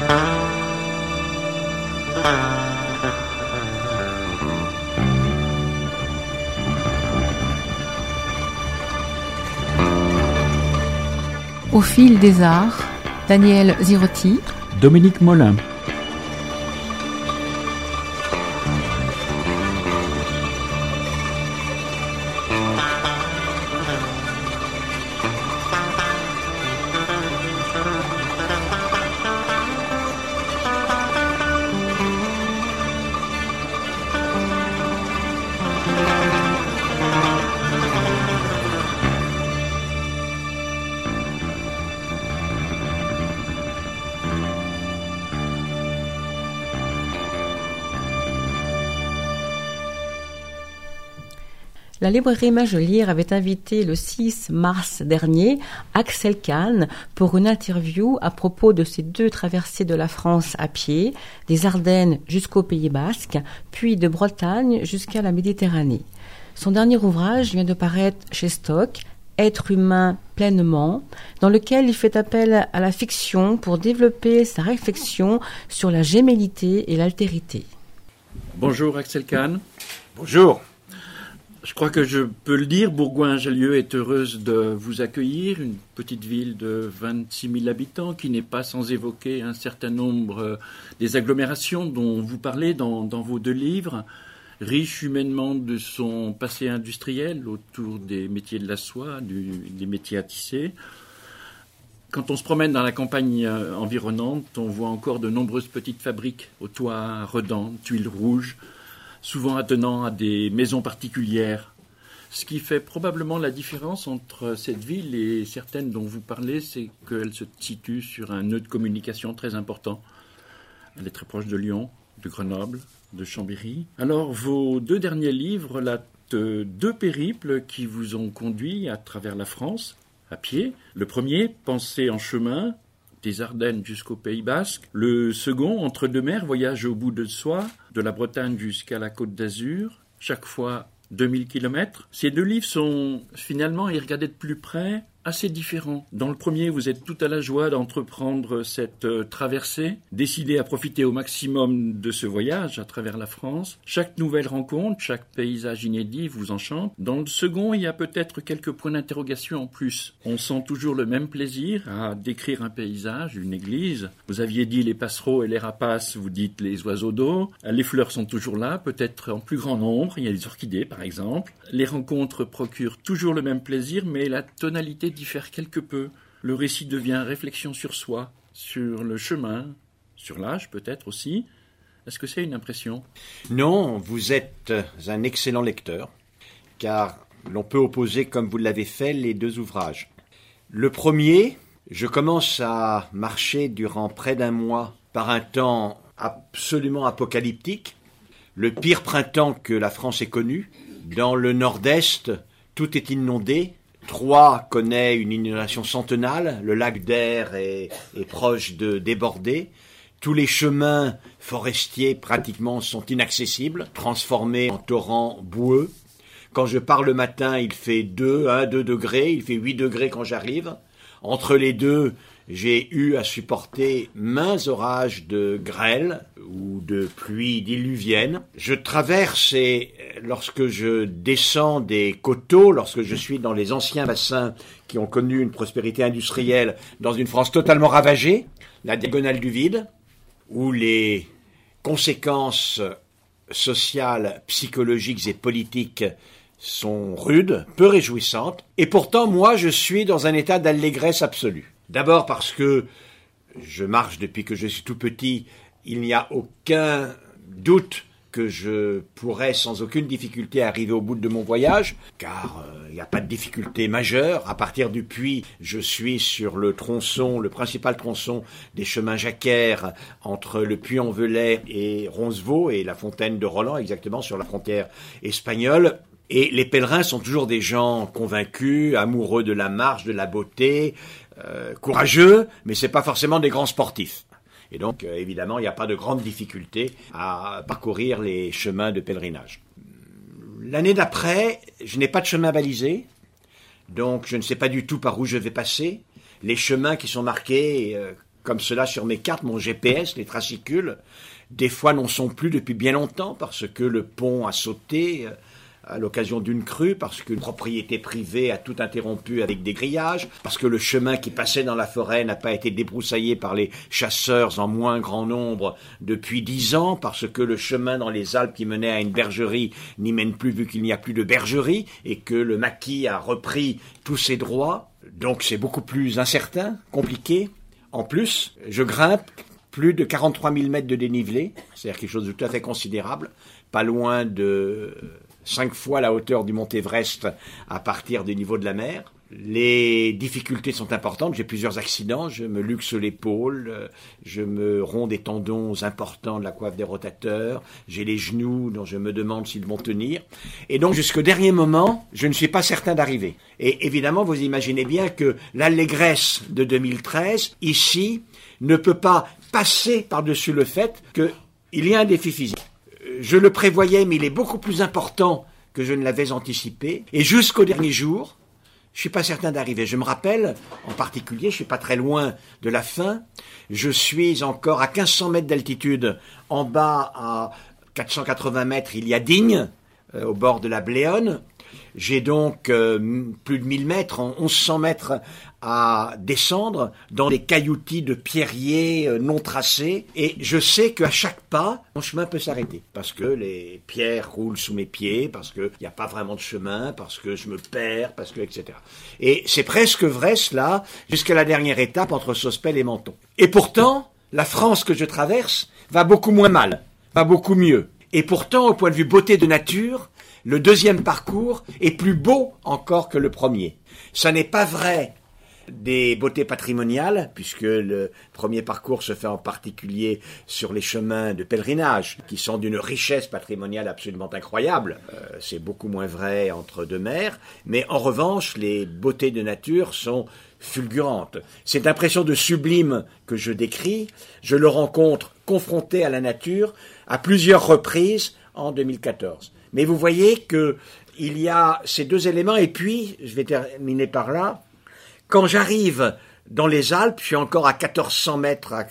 Au fil des arts, Daniel Zirotti, Dominique Molin. La librairie Magelire avait invité le 6 mars dernier Axel Kahn pour une interview à propos de ses 2 traversées de la France à pied, des Ardennes jusqu'au Pays Basque, puis de Bretagne jusqu'à la Méditerranée. Son dernier ouvrage vient de paraître chez Stock, Être humain pleinement, dans lequel il fait appel à la fiction pour développer sa réflexion sur la gémellité et l'altérité. Bonjour Axel Kahn. Bonjour. Je crois que je peux le dire, Bourgoin-Jallieu est heureuse de vous accueillir, une petite ville de 26 000 habitants qui n'est pas sans évoquer un certain nombre des agglomérations dont vous parlez dans vos 2 livres, riche humainement de son passé industriel autour des métiers de la soie, des métiers à tisser. Quand on se promène dans la campagne environnante, on voit encore de nombreuses petites fabriques aux toits redans, tuiles rouges, souvent attenant à des maisons particulières. Ce qui fait probablement la différence entre cette ville et certaines dont vous parlez, c'est qu'elle se situe sur un nœud de communication très important. Elle est très proche de Lyon, de Grenoble, de Chambéry. Alors, vos 2 derniers livres relatent 2 périples qui vous ont conduit à travers la France, à pied. Le premier, Pensée en chemin, des Ardennes jusqu'au Pays Basque. Le second, Entre 2 mers, voyage au bout de soi, de la Bretagne jusqu'à la Côte d'Azur, chaque fois 2000 km. Ces 2 livres sont finalement, y regarder de plus près, assez différents. Dans le premier, vous êtes tout à la joie d'entreprendre cette traversée, décidé à profiter au maximum de ce voyage à travers la France. Chaque nouvelle rencontre, chaque paysage inédit vous enchante. Dans le second, il y a peut-être quelques points d'interrogation en plus. On sent toujours le même plaisir à décrire un paysage, une église. Vous aviez dit les passereaux et les rapaces, vous dites les oiseaux d'eau. Les fleurs sont toujours là, peut-être en plus grand nombre. Il y a les orchidées, par exemple. Les rencontres procurent toujours le même plaisir, mais la tonalité diffère quelque peu. Le récit devient réflexion sur soi, sur le chemin, sur l'âge peut-être aussi. Est-ce que c'est une impression ? Non, vous êtes un excellent lecteur, car l'on peut opposer, comme vous l'avez fait, les 2 ouvrages. Le premier, je commence à marcher durant près d'1 mois par un temps absolument apocalyptique, le pire printemps que la France ait connu. Dans le nord-est, tout est inondé. Troyes connaît une inondation centenale, le lac d'Aire est proche de déborder. Tous les chemins forestiers pratiquement sont inaccessibles, transformés en torrents boueux. Quand je pars le matin, il fait 2 degrés, il fait 8 degrés quand j'arrive. Entre les 2, j'ai eu à supporter maints orages de grêle ou de pluie diluvienne. Je traverse et lorsque je descends des coteaux, lorsque je suis dans les anciens bassins qui ont connu une prospérité industrielle dans une France totalement ravagée, la diagonale du vide, où les conséquences sociales, psychologiques et politiques sont rudes, peu réjouissantes. Et pourtant, moi, je suis dans un état d'allégresse absolue. D'abord parce que je marche depuis que je suis tout petit, il n'y a aucun doute que je pourrais sans aucune difficulté arriver au bout de mon voyage, car il n'y a pas de difficulté majeure. À partir du Puy, je suis sur le tronçon, le principal tronçon des chemins jacquaires entre le Puy-en-Velay et Roncevaux et la fontaine de Roland, exactement sur la frontière espagnole. Et les pèlerins sont toujours des gens convaincus, amoureux de la marche, de la beauté, courageux, mais c'est pas forcément des grands sportifs. Et donc, évidemment, il n'y a pas de grande difficulté à parcourir les chemins de pèlerinage. L'année d'après, je n'ai pas de chemin balisé, donc je ne sais pas du tout par où je vais passer. Les chemins qui sont marqués comme cela sur mes cartes, mon GPS, les tracicule, des fois n'en sont plus depuis bien longtemps parce que le pont a sauté à l'occasion d'une crue, parce qu'une propriété privée a tout interrompu avec des grillages, parce que le chemin qui passait dans la forêt n'a pas été débroussaillé par les chasseurs en moins grand nombre depuis 10 ans, parce que le chemin dans les Alpes qui menait à une bergerie n'y mène plus vu qu'il n'y a plus de bergerie et que le maquis a repris tous ses droits. Donc c'est beaucoup plus incertain, compliqué. En plus, je grimpe plus de 43 000 mètres de dénivelé, c'est-à-dire quelque chose de tout à fait considérable, pas loin de 5 fois la hauteur du mont Everest à partir du niveau de la mer. Les difficultés sont importantes, j'ai plusieurs accidents, je me luxe l'épaule, je me romps des tendons importants de la coiffe des rotateurs, j'ai les genoux dont je me demande s'ils vont tenir. Et donc jusqu'au dernier moment, je ne suis pas certain d'arriver. Et évidemment, vous imaginez bien que l'allégresse de 2013, ici, ne peut pas passer par-dessus le fait qu'il y a un défi physique. Je le prévoyais, mais il est beaucoup plus important que je ne l'avais anticipé. Et jusqu'au dernier jour, je suis pas certain d'arriver. Je me rappelle, en particulier, je suis pas très loin de la fin. Je suis encore à 1500 mètres d'altitude. En bas, à 480 mètres, il y a Digne, au bord de la Bléone. J'ai donc plus de 1000 mètres, 1100 mètres à descendre dans des cailloutis de pierriers non tracés. Et je sais qu'à chaque pas, mon chemin peut s'arrêter. Parce que les pierres roulent sous mes pieds, parce qu'il n'y a pas vraiment de chemin, parce que je me perds, parce que, etc. Et c'est presque vrai cela, jusqu'à la dernière étape entre Sospel et Menton. Et pourtant, la France que je traverse va beaucoup moins mal, va beaucoup mieux. Et pourtant, au point de vue beauté de nature, le deuxième parcours est plus beau encore que le premier. Ça n'est pas vrai des beautés patrimoniales, puisque le premier parcours se fait en particulier sur les chemins de pèlerinage, qui sont d'une richesse patrimoniale absolument incroyable. C'est beaucoup moins vrai entre deux mers, mais en revanche, les beautés de nature sont fulgurantes. Cette impression de sublime que je décris, je le rencontre confronté à la nature à plusieurs reprises en 2014. Mais vous voyez qu'il y a ces deux éléments, et puis, je vais terminer par là, quand j'arrive dans les Alpes, je suis encore à 1400 mètres, à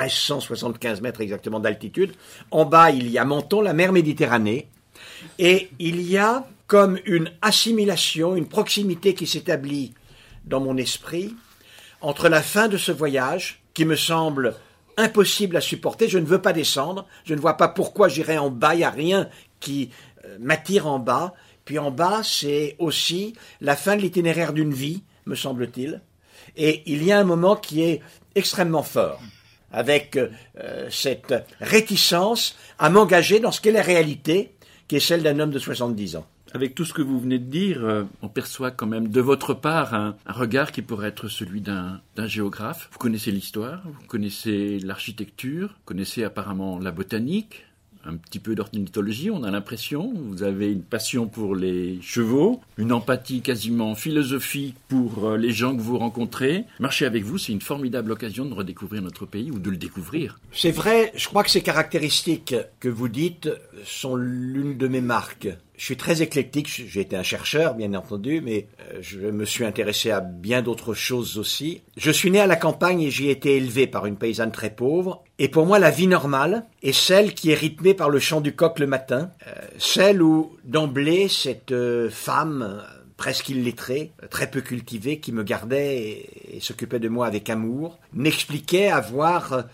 1375 mètres exactement d'altitude. En bas, il y a Menton, la mer Méditerranée, et il y a comme une assimilation, une proximité qui s'établit dans mon esprit entre la fin de ce voyage, qui me semble impossible à supporter. Je ne veux pas descendre, je ne vois pas pourquoi j'irai en bas, il n'y a rien qui m'attire en bas. Puis en bas, c'est aussi la fin de l'itinéraire d'une vie, me semble-t-il. Et il y a un moment qui est extrêmement fort, avec cette réticence à m'engager dans ce qu'est la réalité, qui est celle d'un homme de 70 ans. Avec tout ce que vous venez de dire, on perçoit quand même de votre part un regard qui pourrait être celui d'un géographe. Vous connaissez l'histoire, vous connaissez l'architecture, vous connaissez apparemment la botanique, un petit peu d'ornithologie, on a l'impression. Vous avez une passion pour les chevaux, une empathie quasiment philosophique pour les gens que vous rencontrez. Marcher avec vous, c'est une formidable occasion de redécouvrir notre pays ou de le découvrir. C'est vrai, je crois que ces caractéristiques que vous dites sont l'une de mes marques. Je suis très éclectique, j'ai été un chercheur bien entendu, mais je me suis intéressé à bien d'autres choses aussi. Je suis né à la campagne et j'y ai été élevé par une paysanne très pauvre. Et pour moi, la vie normale est celle qui est rythmée par le chant du coq le matin, celle où d'emblée cette femme presque illettrée, très peu cultivée, qui me gardait et s'occupait de moi avec amour, m'expliquait avoir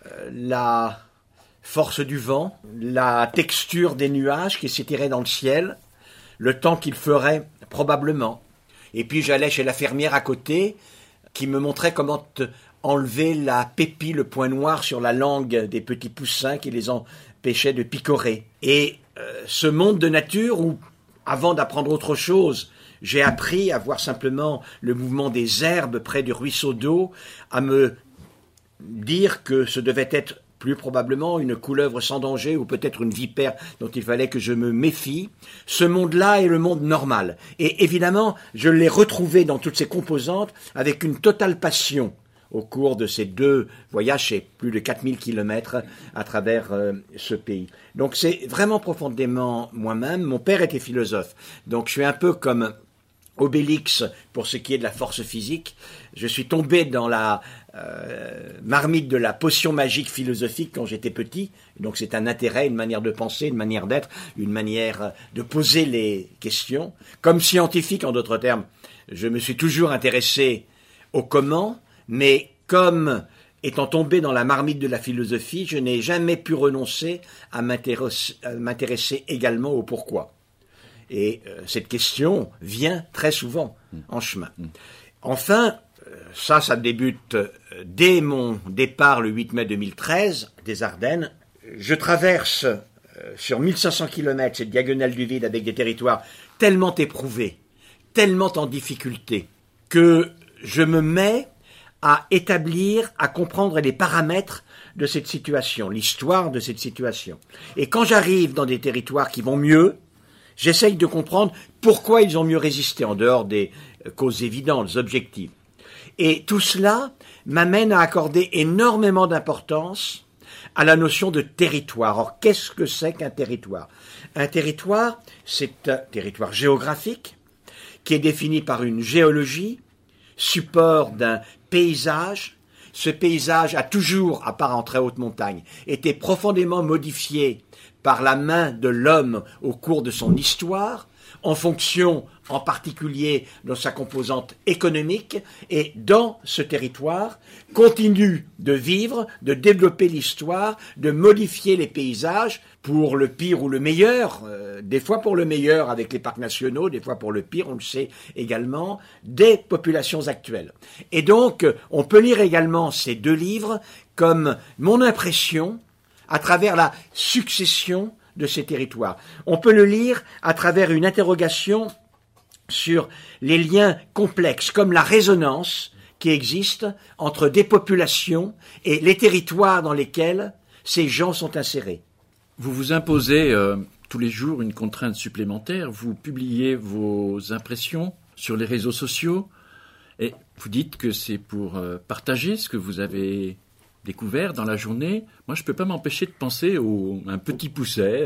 la force du vent, la texture des nuages qui s'étiraient dans le ciel, le temps qu'il ferait probablement. Et puis j'allais chez la fermière à côté qui me montrait comment enlever la pépie, le point noir sur la langue des petits poussins qui les empêchaient de picorer. Et ce monde de nature où, avant d'apprendre autre chose, j'ai appris à voir simplement le mouvement des herbes près du ruisseau d'eau, à me dire que ce devait être plus probablement une couleuvre sans danger ou peut-être une vipère dont il fallait que je me méfie. Ce monde-là est le monde normal. Et évidemment, je l'ai retrouvé dans toutes ses composantes avec une totale passion au cours de ces 2 voyages, c'est plus de 4000 kilomètres à travers ce pays. Donc c'est vraiment profondément moi-même. Mon père était philosophe, donc je suis un peu comme Obélix pour ce qui est de la force physique. Je suis tombé dans la marmite de la potion magique philosophique quand j'étais petit. Donc c'est un intérêt, une manière de penser, une manière d'être, une manière de poser les questions. Comme scientifique, en d'autres termes, je me suis toujours intéressé au comment, mais comme étant tombé dans la marmite de la philosophie, je n'ai jamais pu renoncer à m'intéresser également au pourquoi. Et cette question vient très souvent en chemin. Enfin, ça débute dès mon départ le 8 mai 2013 des Ardennes. Je traverse sur 1500 km cette diagonale du vide avec des territoires tellement éprouvés, tellement en difficulté, que je me mets à établir, à comprendre les paramètres de cette situation, l'histoire de cette situation. Et quand j'arrive dans des territoires qui vont mieux, j'essaye de comprendre pourquoi ils ont mieux résisté, en dehors des causes évidentes, objectives. Et tout cela m'amène à accorder énormément d'importance à la notion de territoire. Or, qu'est-ce que c'est qu'un territoire ? Un territoire, c'est un territoire géographique qui est défini par une géologie, support d'un paysage. Ce paysage a toujours, à part en très haute montagne, été profondément modifié par la main de l'homme au cours de son histoire, en fonction en particulier de sa composante économique, et dans ce territoire continue de vivre, de développer l'histoire, de modifier les paysages pour le pire ou le meilleur, des fois pour le meilleur avec les parcs nationaux, des fois pour le pire, on le sait également, des populations actuelles. Et donc, on peut lire également ces deux livres comme mon impression à travers la succession de ces territoires. On peut le lire à travers une interrogation sur les liens complexes, comme la résonance qui existe entre des populations et les territoires dans lesquels ces gens sont insérés. Vous vous imposez tous les jours une contrainte supplémentaire, vous publiez vos impressions sur les réseaux sociaux et vous dites que c'est pour partager ce que vous avez découvert dans la journée. Moi, je ne peux pas m'empêcher de penser à un petit pousset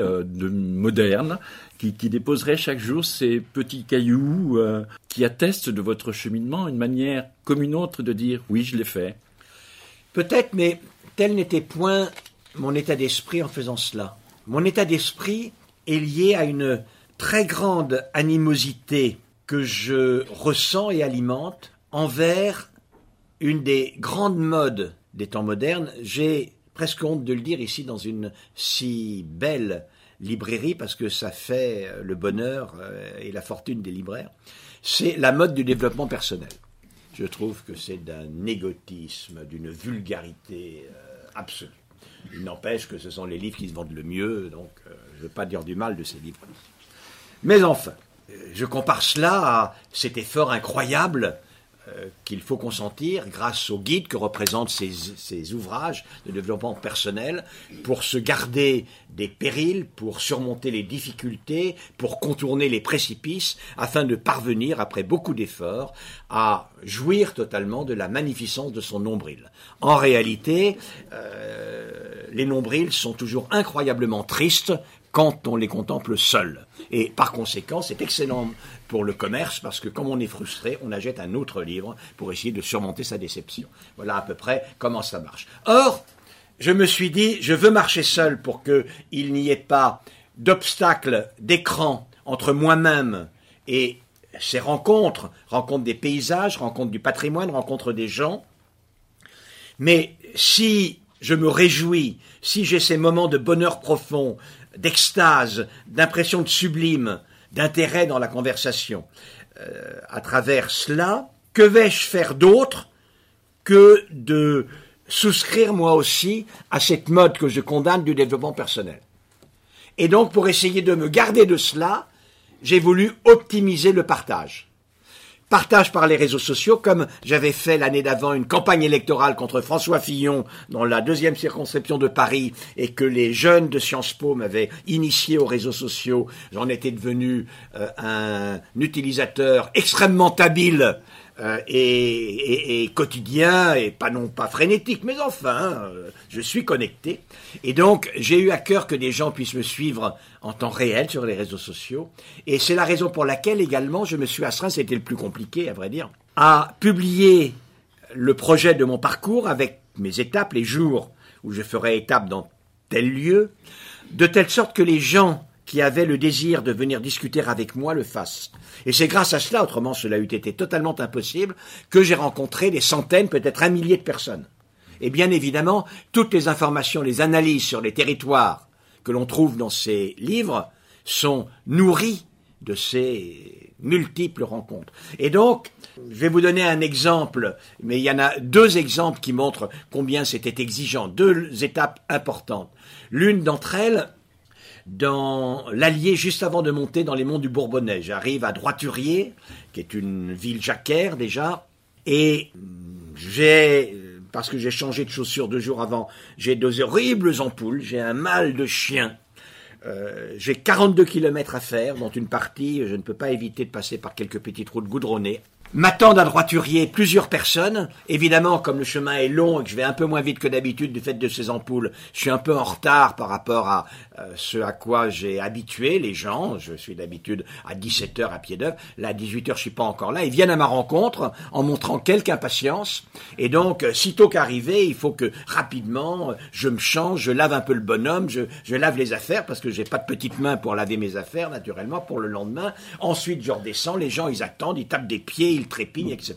moderne qui déposerait chaque jour ces petits cailloux qui attestent de votre cheminement, une manière comme une autre de dire « oui, je l'ai fait ». Peut-être, mais tel n'était point mon état d'esprit en faisant cela. Mon état d'esprit est lié à une très grande animosité que je ressens et alimente envers une des grandes modes des temps modernes. J'ai presque honte de le dire ici dans une si belle librairie parce que ça fait le bonheur et la fortune des libraires. C'est la mode du développement personnel. Je trouve que c'est d'un égotisme, d'une vulgarité absolue. Il n'empêche que ce sont les livres qui se vendent le mieux, donc je ne veux pas dire du mal de ces livres. Mais enfin, je compare cela à cet effort incroyable qu'il faut consentir grâce aux guides que représentent ces ouvrages de développement personnel pour se garder des périls, pour surmonter les difficultés, pour contourner les précipices, afin de parvenir, après beaucoup d'efforts, à jouir totalement de la magnificence de son nombril. En réalité, les nombrils sont toujours incroyablement tristes quand on les contemple seuls. Et par conséquent, c'est excellent pour le commerce, parce que comme on est frustré, on achète un autre livre pour essayer de surmonter sa déception. Voilà à peu près comment ça marche. Or, je me suis dit, je veux marcher seul pour qu'il n'y ait pas d'obstacle, d'écran entre moi-même et ces rencontres des paysages, rencontres du patrimoine, rencontres des gens. Mais si je me réjouis, si j'ai ces moments de bonheur profond, d'extase, d'impression de sublime, d'intérêt dans la conversation, à travers cela, que vais-je faire d'autre que de souscrire moi aussi à cette mode que je condamne du développement personnel. Et donc, pour essayer de me garder de cela, j'ai voulu optimiser le partage. Partage par les réseaux sociaux, comme j'avais fait l'année d'avant une campagne électorale contre François Fillon dans la 2e circonscription de Paris et que les jeunes de Sciences Po m'avaient initié aux réseaux sociaux. J'en étais devenu un utilisateur extrêmement habile et quotidien et non pas frénétique, mais enfin, je suis connecté. Et donc, j'ai eu à cœur que des gens puissent me suivre en temps réel sur les réseaux sociaux. Et c'est la raison pour laquelle également je me suis astreint, c'était le plus compliqué à vrai dire, à publier le projet de mon parcours avec mes étapes, les jours où je ferai étape dans tel lieu, de telle sorte que les gens qui avaient le désir de venir discuter avec moi le fassent. Et c'est grâce à cela, autrement cela eût été totalement impossible, que j'ai rencontré des centaines, peut-être 1 millier de personnes. Et bien évidemment, toutes les informations, les analyses sur les territoires que l'on trouve dans ces livres sont nourries de ces multiples rencontres. Et donc, je vais vous donner un exemple, mais il y en a 2 exemples qui montrent combien c'était exigeant, 2 étapes importantes. L'une d'entre elles, dans l'Allier, juste avant de monter dans les monts du Bourbonnais. J'arrive à Droiturier, qui est une ville jacquère déjà, et parce que j'ai changé de chaussures 2 jours avant, j'ai 2 horribles ampoules, j'ai un mal de chien. J'ai 42 kilomètres à faire, dont une partie, je ne peux pas éviter de passer par quelques petites routes goudronnées. M'attendent à Droiturier plusieurs personnes. Évidemment, comme le chemin est long et que je vais un peu moins vite que d'habitude du fait de ces ampoules, je suis un peu en retard par rapport à ce à quoi j'ai habitué les gens. Je suis d'habitude à 17h à pied d'œuvre. Là, à 18h, je suis pas encore là. Ils viennent à ma rencontre en montrant quelque impatience. Et donc, sitôt qu'arrivé, il faut que rapidement, je me change, je lave un peu le bonhomme, je lave les affaires parce que j'ai pas de petites mains pour laver mes affaires, naturellement, pour le lendemain. Ensuite, je redescends. Les gens, ils attendent, ils tapent des pieds, ils trépignent, etc.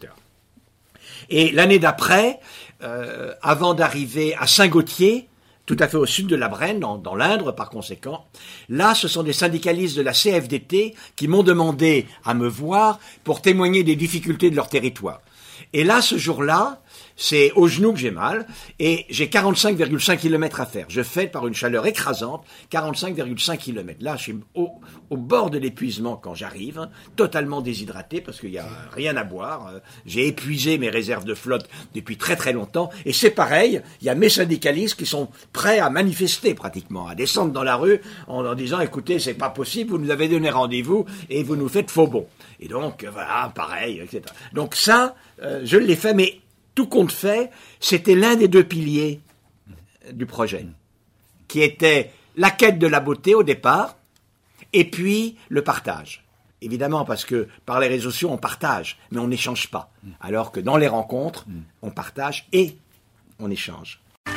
Et l'année d'après, avant d'arriver à Saint-Gautier, tout à fait au sud de la Brenne, dans l'Indre par conséquent, là, ce sont des syndicalistes de la CFDT qui m'ont demandé à me voir pour témoigner des difficultés de leur territoire. Et là, ce jour-là, c'est au genou que j'ai mal, et j'ai 45,5 km à faire. Je fais par une chaleur écrasante 45,5 km. Là, je suis au bord de l'épuisement quand j'arrive, totalement déshydraté parce qu'il n'y a rien à boire. J'ai épuisé mes réserves de flotte depuis très très longtemps, et c'est pareil, il y a mes syndicalistes qui sont prêts à manifester pratiquement, à descendre dans la rue en disant « Écoutez, c'est pas possible, vous nous avez donné rendez-vous et vous nous faites faux bon ». Et donc, voilà, pareil, etc. Donc ça, je l'ai fait, mais tout compte fait, c'était l'un des 2 piliers du projet, qui était la quête de la beauté au départ, et puis le partage. Évidemment, parce que par les réseaux sociaux, on partage, mais on n'échange pas. Alors que dans les rencontres, on partage et on échange.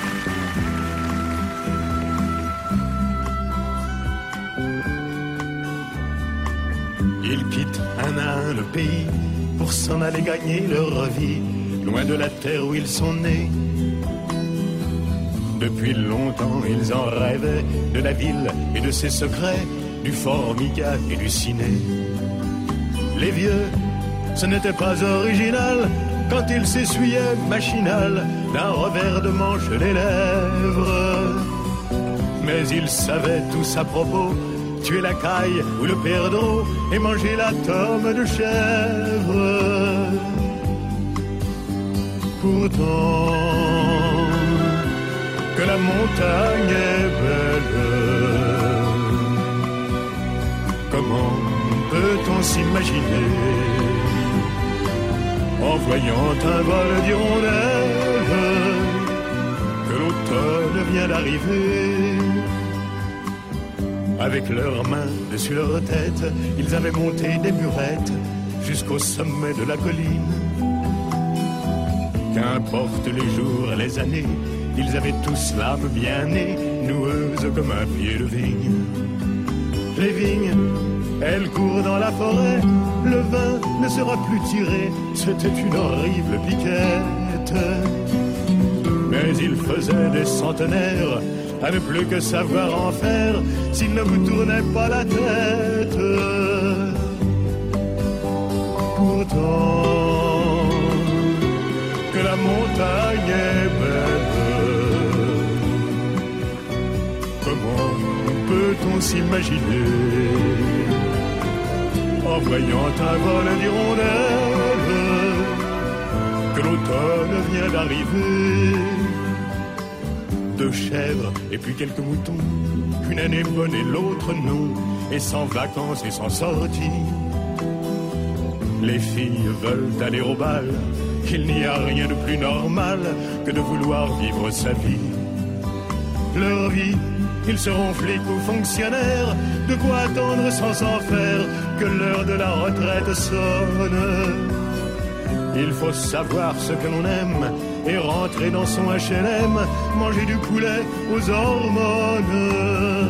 Ils quittent un à un le pays pour s'en aller gagner leur vie, loin de la terre où ils sont nés. Depuis longtemps, ils en rêvaient de la ville et de ses secrets, du formica et du ciné. Les vieux, ce n'était pas original quand ils s'essuyaient machinal d'un revers de manche les lèvres. Mais ils savaient tous à propos, tuer la caille ou le perdreau et manger la tome de chèvre. Pourtant, que la montagne est belle, comment peut-on s'imaginer, en voyant un vol d'hirondelles, que l'automne vient d'arriver. Avec leurs mains dessus leur tête, ils avaient monté des murettes jusqu'au sommet de la colline. Qu'importe les jours et les années, ils avaient tous l'âme bien née, noueuse comme un pied de vigne. Les vignes, elles courent dans la forêt, le vin ne sera plus tiré, c'était une horrible piquette. Mais ils faisaient des centenaires à ne plus que savoir en faire s'ils ne vous tournaient pas la tête. Pourtant, que la montagne est belle, comment peut-on s'imaginer, en voyant un vol d'hirondelles, que l'automne vient d'arriver. 2 chèvres et puis quelques moutons, une année bonne et l'autre non, et sans vacances et sans sortie. Les filles veulent aller au bal. Il n'y a rien de plus normal que de vouloir vivre sa vie. Leur vie, ils seront flics ou fonctionnaires. De quoi attendre sans s'en faire que l'heure de la retraite sonne. Il faut savoir ce que l'on aime et rentrer dans son HLM, manger du poulet aux hormones.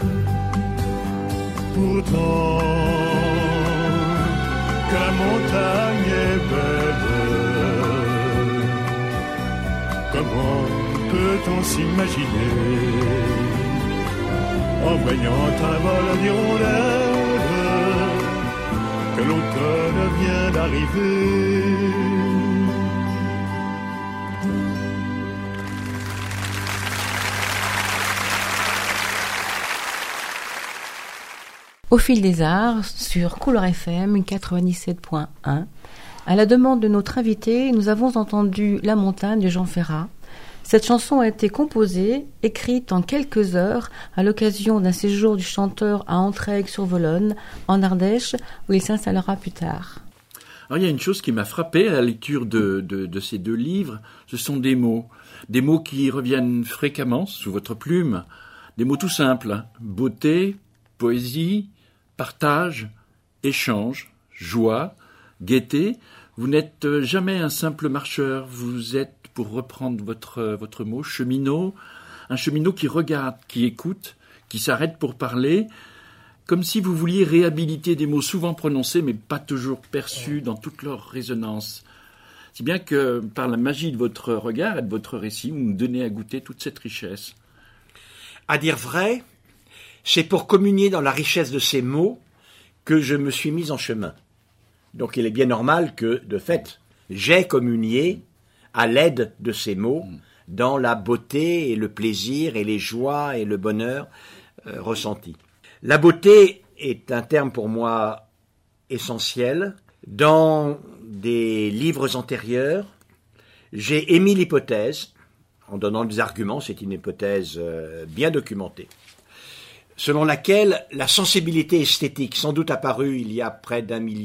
Pourtant, que la montagne est belle, comment peut-on s'imaginer, en voyant un vol d'hirondelles, que l'automne vient d'arriver? Au fil des arts, sur Couleur FM 97.1, à la demande de notre invité, nous avons entendu La montagne de Jean Ferrat. Cette chanson a été composée, écrite en quelques heures, à l'occasion d'un séjour du chanteur à Entraigues-sur-Volonne, en Ardèche, où il s'installera plus tard. Alors, il y a une chose qui m'a frappé à la lecture de ces deux livres, ce sont des mots qui reviennent fréquemment sous votre plume, des mots tout simples, beauté, poésie, partage, échange, joie, gaieté. Vous n'êtes jamais un simple marcheur, vous êtes, pour reprendre votre mot, cheminot, un cheminot qui regarde, qui écoute, qui s'arrête pour parler, comme si vous vouliez réhabiliter des mots souvent prononcés mais pas toujours perçus dans toute leur résonance. Si bien que par la magie de votre regard et de votre récit, vous nous donnez à goûter toute cette richesse. À dire vrai, c'est pour communier dans la richesse de ces mots que je me suis mis en chemin. Donc il est bien normal que, de fait, j'ai communié à l'aide de ces mots dans la beauté et le plaisir et les joies et le bonheur ressentis. La beauté est un terme pour moi essentiel. Dans des livres antérieurs, j'ai émis l'hypothèse, en donnant des arguments, c'est une hypothèse bien documentée, selon laquelle la sensibilité esthétique, sans doute apparue il y a près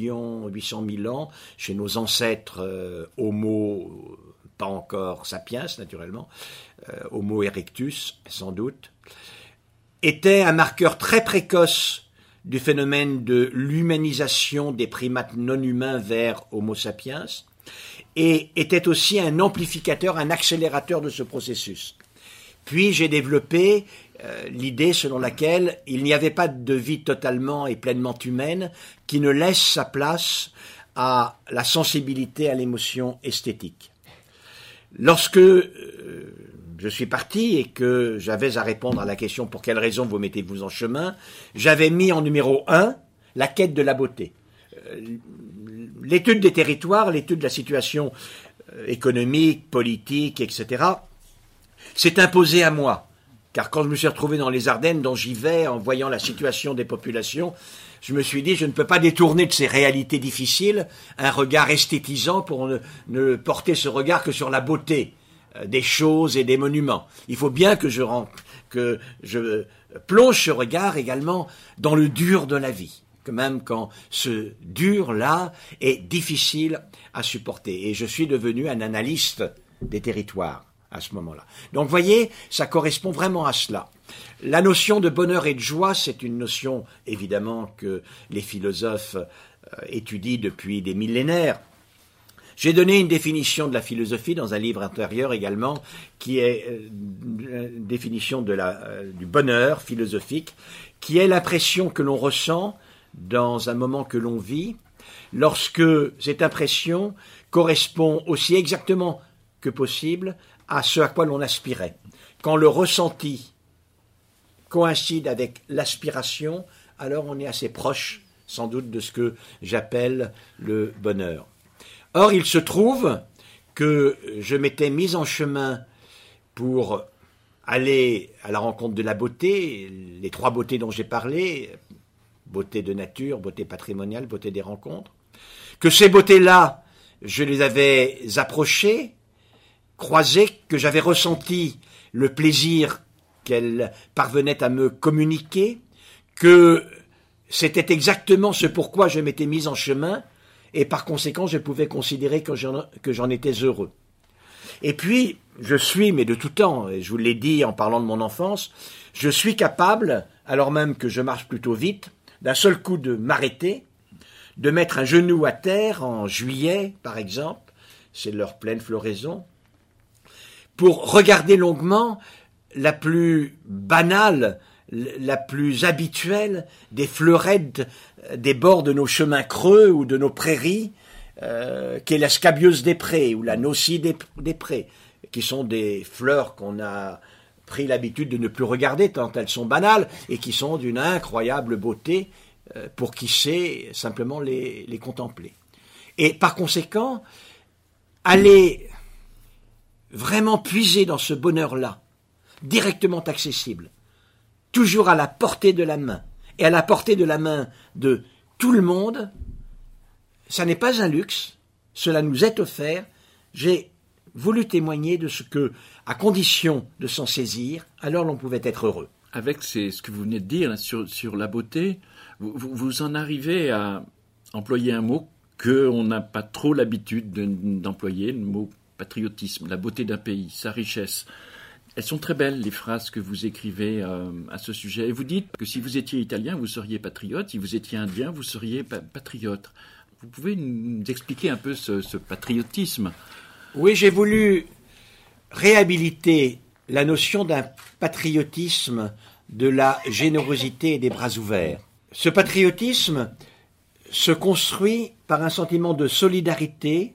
d'1,8 million ans, chez nos ancêtres Homo, pas encore sapiens naturellement, Homo erectus sans doute, était un marqueur très précoce du phénomène de l'humanisation des primates non humains vers Homo sapiens, et était aussi un amplificateur, un accélérateur de ce processus. Puis j'ai développé l'idée selon laquelle il n'y avait pas de vie totalement et pleinement humaine qui ne laisse sa place à la sensibilité à l'émotion esthétique. Lorsque je suis parti et que j'avais à répondre à la question « Pour quelle raison vous mettez-vous en chemin ?», j'avais mis en numéro 1 la quête de la beauté. L'étude des territoires, l'étude de la situation économique, politique, etc., s'est imposée à moi. Car quand je me suis retrouvé dans les Ardennes, dont j'y vais, en voyant la situation des populations, je me suis dit, je ne peux pas détourner de ces réalités difficiles un regard esthétisant pour ne porter ce regard que sur la beauté des choses et des monuments. Il faut bien que je plonge ce regard également dans le dur de la vie, que même quand ce dur-là est difficile à supporter. Et je suis devenu un analyste des territoires à ce moment-là. Donc, vous voyez, ça correspond vraiment à cela. La notion de bonheur et de joie, c'est une notion, évidemment, que les philosophes étudient depuis des millénaires. J'ai donné une définition de la philosophie dans un livre antérieur également, qui est une définition du bonheur philosophique, qui est l'impression que l'on ressent dans un moment que l'on vit, lorsque cette impression correspond aussi exactement que possible à ce à quoi l'on aspirait. Quand le ressenti coïncide avec l'aspiration, alors on est assez proche, sans doute, de ce que j'appelle le bonheur. Or, il se trouve que je m'étais mis en chemin pour aller à la rencontre de la beauté, les 3 beautés dont j'ai parlé, beauté de nature, beauté patrimoniale, beauté des rencontres, que ces beautés-là, je les avais approchées, croisées, que j'avais ressenti le plaisir qu'elles parvenaient à me communiquer, que c'était exactement ce pourquoi je m'étais mis en chemin, et par conséquent, je pouvais considérer que j'en étais heureux. Et puis, je suis, mais de tout temps, et je vous l'ai dit en parlant de mon enfance, je suis capable, alors même que je marche plutôt vite, d'un seul coup de m'arrêter, de mettre un genou à terre en juillet, par exemple, c'est leur pleine floraison, pour regarder longuement la plus banale, la plus habituelle des fleurettes des bords de nos chemins creux ou de nos prairies, qui est la scabieuse des prés ou la naucie des prés, qui sont des fleurs qu'on a pris l'habitude de ne plus regarder tant elles sont banales et qui sont d'une incroyable beauté pour qui sait simplement les contempler. Et par conséquent, aller vraiment puiser dans ce bonheur-là, directement accessible, toujours à la portée de la main, et à la portée de la main de tout le monde, ça n'est pas un luxe, cela nous est offert. J'ai voulu témoigner de ce que, à condition de s'en saisir, alors l'on pouvait être heureux. Avec ce que vous venez de dire sur la beauté, vous en arrivez à employer un mot qu'on n'a pas trop l'habitude d'employer, le mot patriotisme, la beauté d'un pays, sa richesse. Elles sont très belles, les phrases que vous écrivez à ce sujet. Et vous dites que si vous étiez italien, vous seriez patriote. Si vous étiez indien, vous seriez patriote. Vous pouvez nous expliquer un peu ce patriotisme? Oui, j'ai voulu réhabiliter la notion d'un patriotisme de la générosité et des bras ouverts. Ce patriotisme se construit par un sentiment de solidarité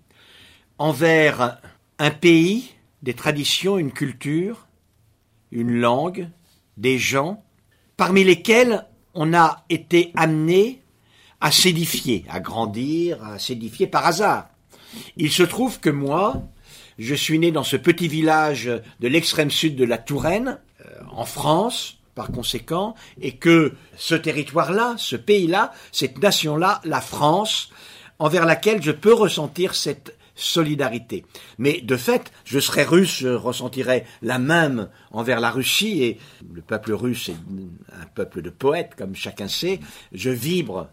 envers un pays, des traditions, une culture, une langue, des gens, parmi lesquels on a été amené à s'édifier, à grandir, à s'édifier par hasard. Il se trouve que moi, je suis né dans ce petit village de l'extrême sud de la Touraine, en France, par conséquent, et que ce territoire-là, ce pays-là, cette nation-là, la France, envers laquelle je peux ressentir cette solidarité. Mais de fait, je serais russe, je ressentirais la même envers la Russie, et le peuple russe est un peuple de poètes, comme chacun sait. Je vibre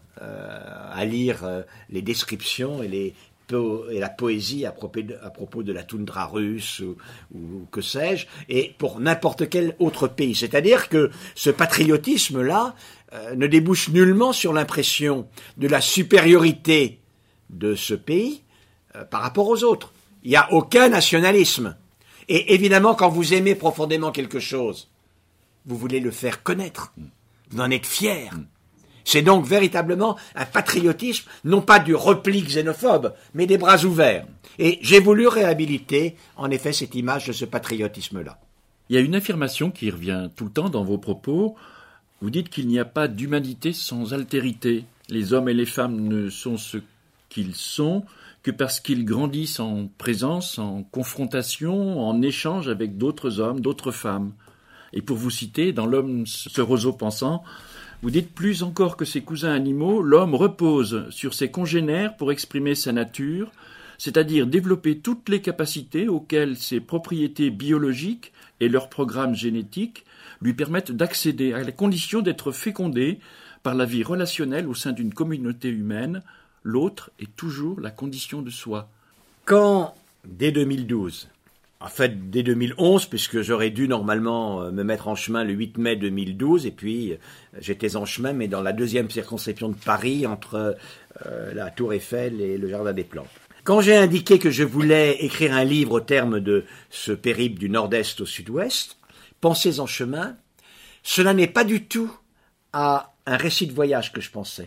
à lire les descriptions et la poésie à propos de la toundra russe ou que sais-je, et pour n'importe quel autre pays. C'est-à-dire que ce patriotisme-là ne débouche nullement sur l'impression de la supériorité de ce pays par rapport aux autres. Il n'y a aucun nationalisme. Et évidemment, quand vous aimez profondément quelque chose, vous voulez le faire connaître. Vous en êtes fier. C'est donc véritablement un patriotisme, non pas du repli xénophobe, mais des bras ouverts. Et j'ai voulu réhabiliter, en effet, cette image de ce patriotisme-là. Il y a une affirmation qui revient tout le temps dans vos propos. Vous dites qu'il n'y a pas d'humanité sans altérité. Les hommes et les femmes ne sont ce qu'ils sont que parce qu'ils grandissent en présence, en confrontation, en échange avec d'autres hommes, d'autres femmes. Et pour vous citer, dans L'homme, ce roseau pensant, vous dites plus encore que ses cousins animaux, l'homme repose sur ses congénères pour exprimer sa nature, c'est-à-dire développer toutes les capacités auxquelles ses propriétés biologiques et leur programme génétique lui permettent d'accéder à la condition d'être fécondé par la vie relationnelle au sein d'une communauté humaine. L'autre est toujours la condition de soi. Quand, dès 2012, en fait dès 2011, puisque j'aurais dû normalement me mettre en chemin le 8 mai 2012, et puis j'étais en chemin, mais dans la deuxième circonscription de Paris, entre la Tour Eiffel et le Jardin des Plantes. Quand j'ai indiqué que je voulais écrire un livre au terme de ce périple du nord-est au sud-ouest, Pensées en chemin, cela n'est pas du tout à un récit de voyage que je pensais.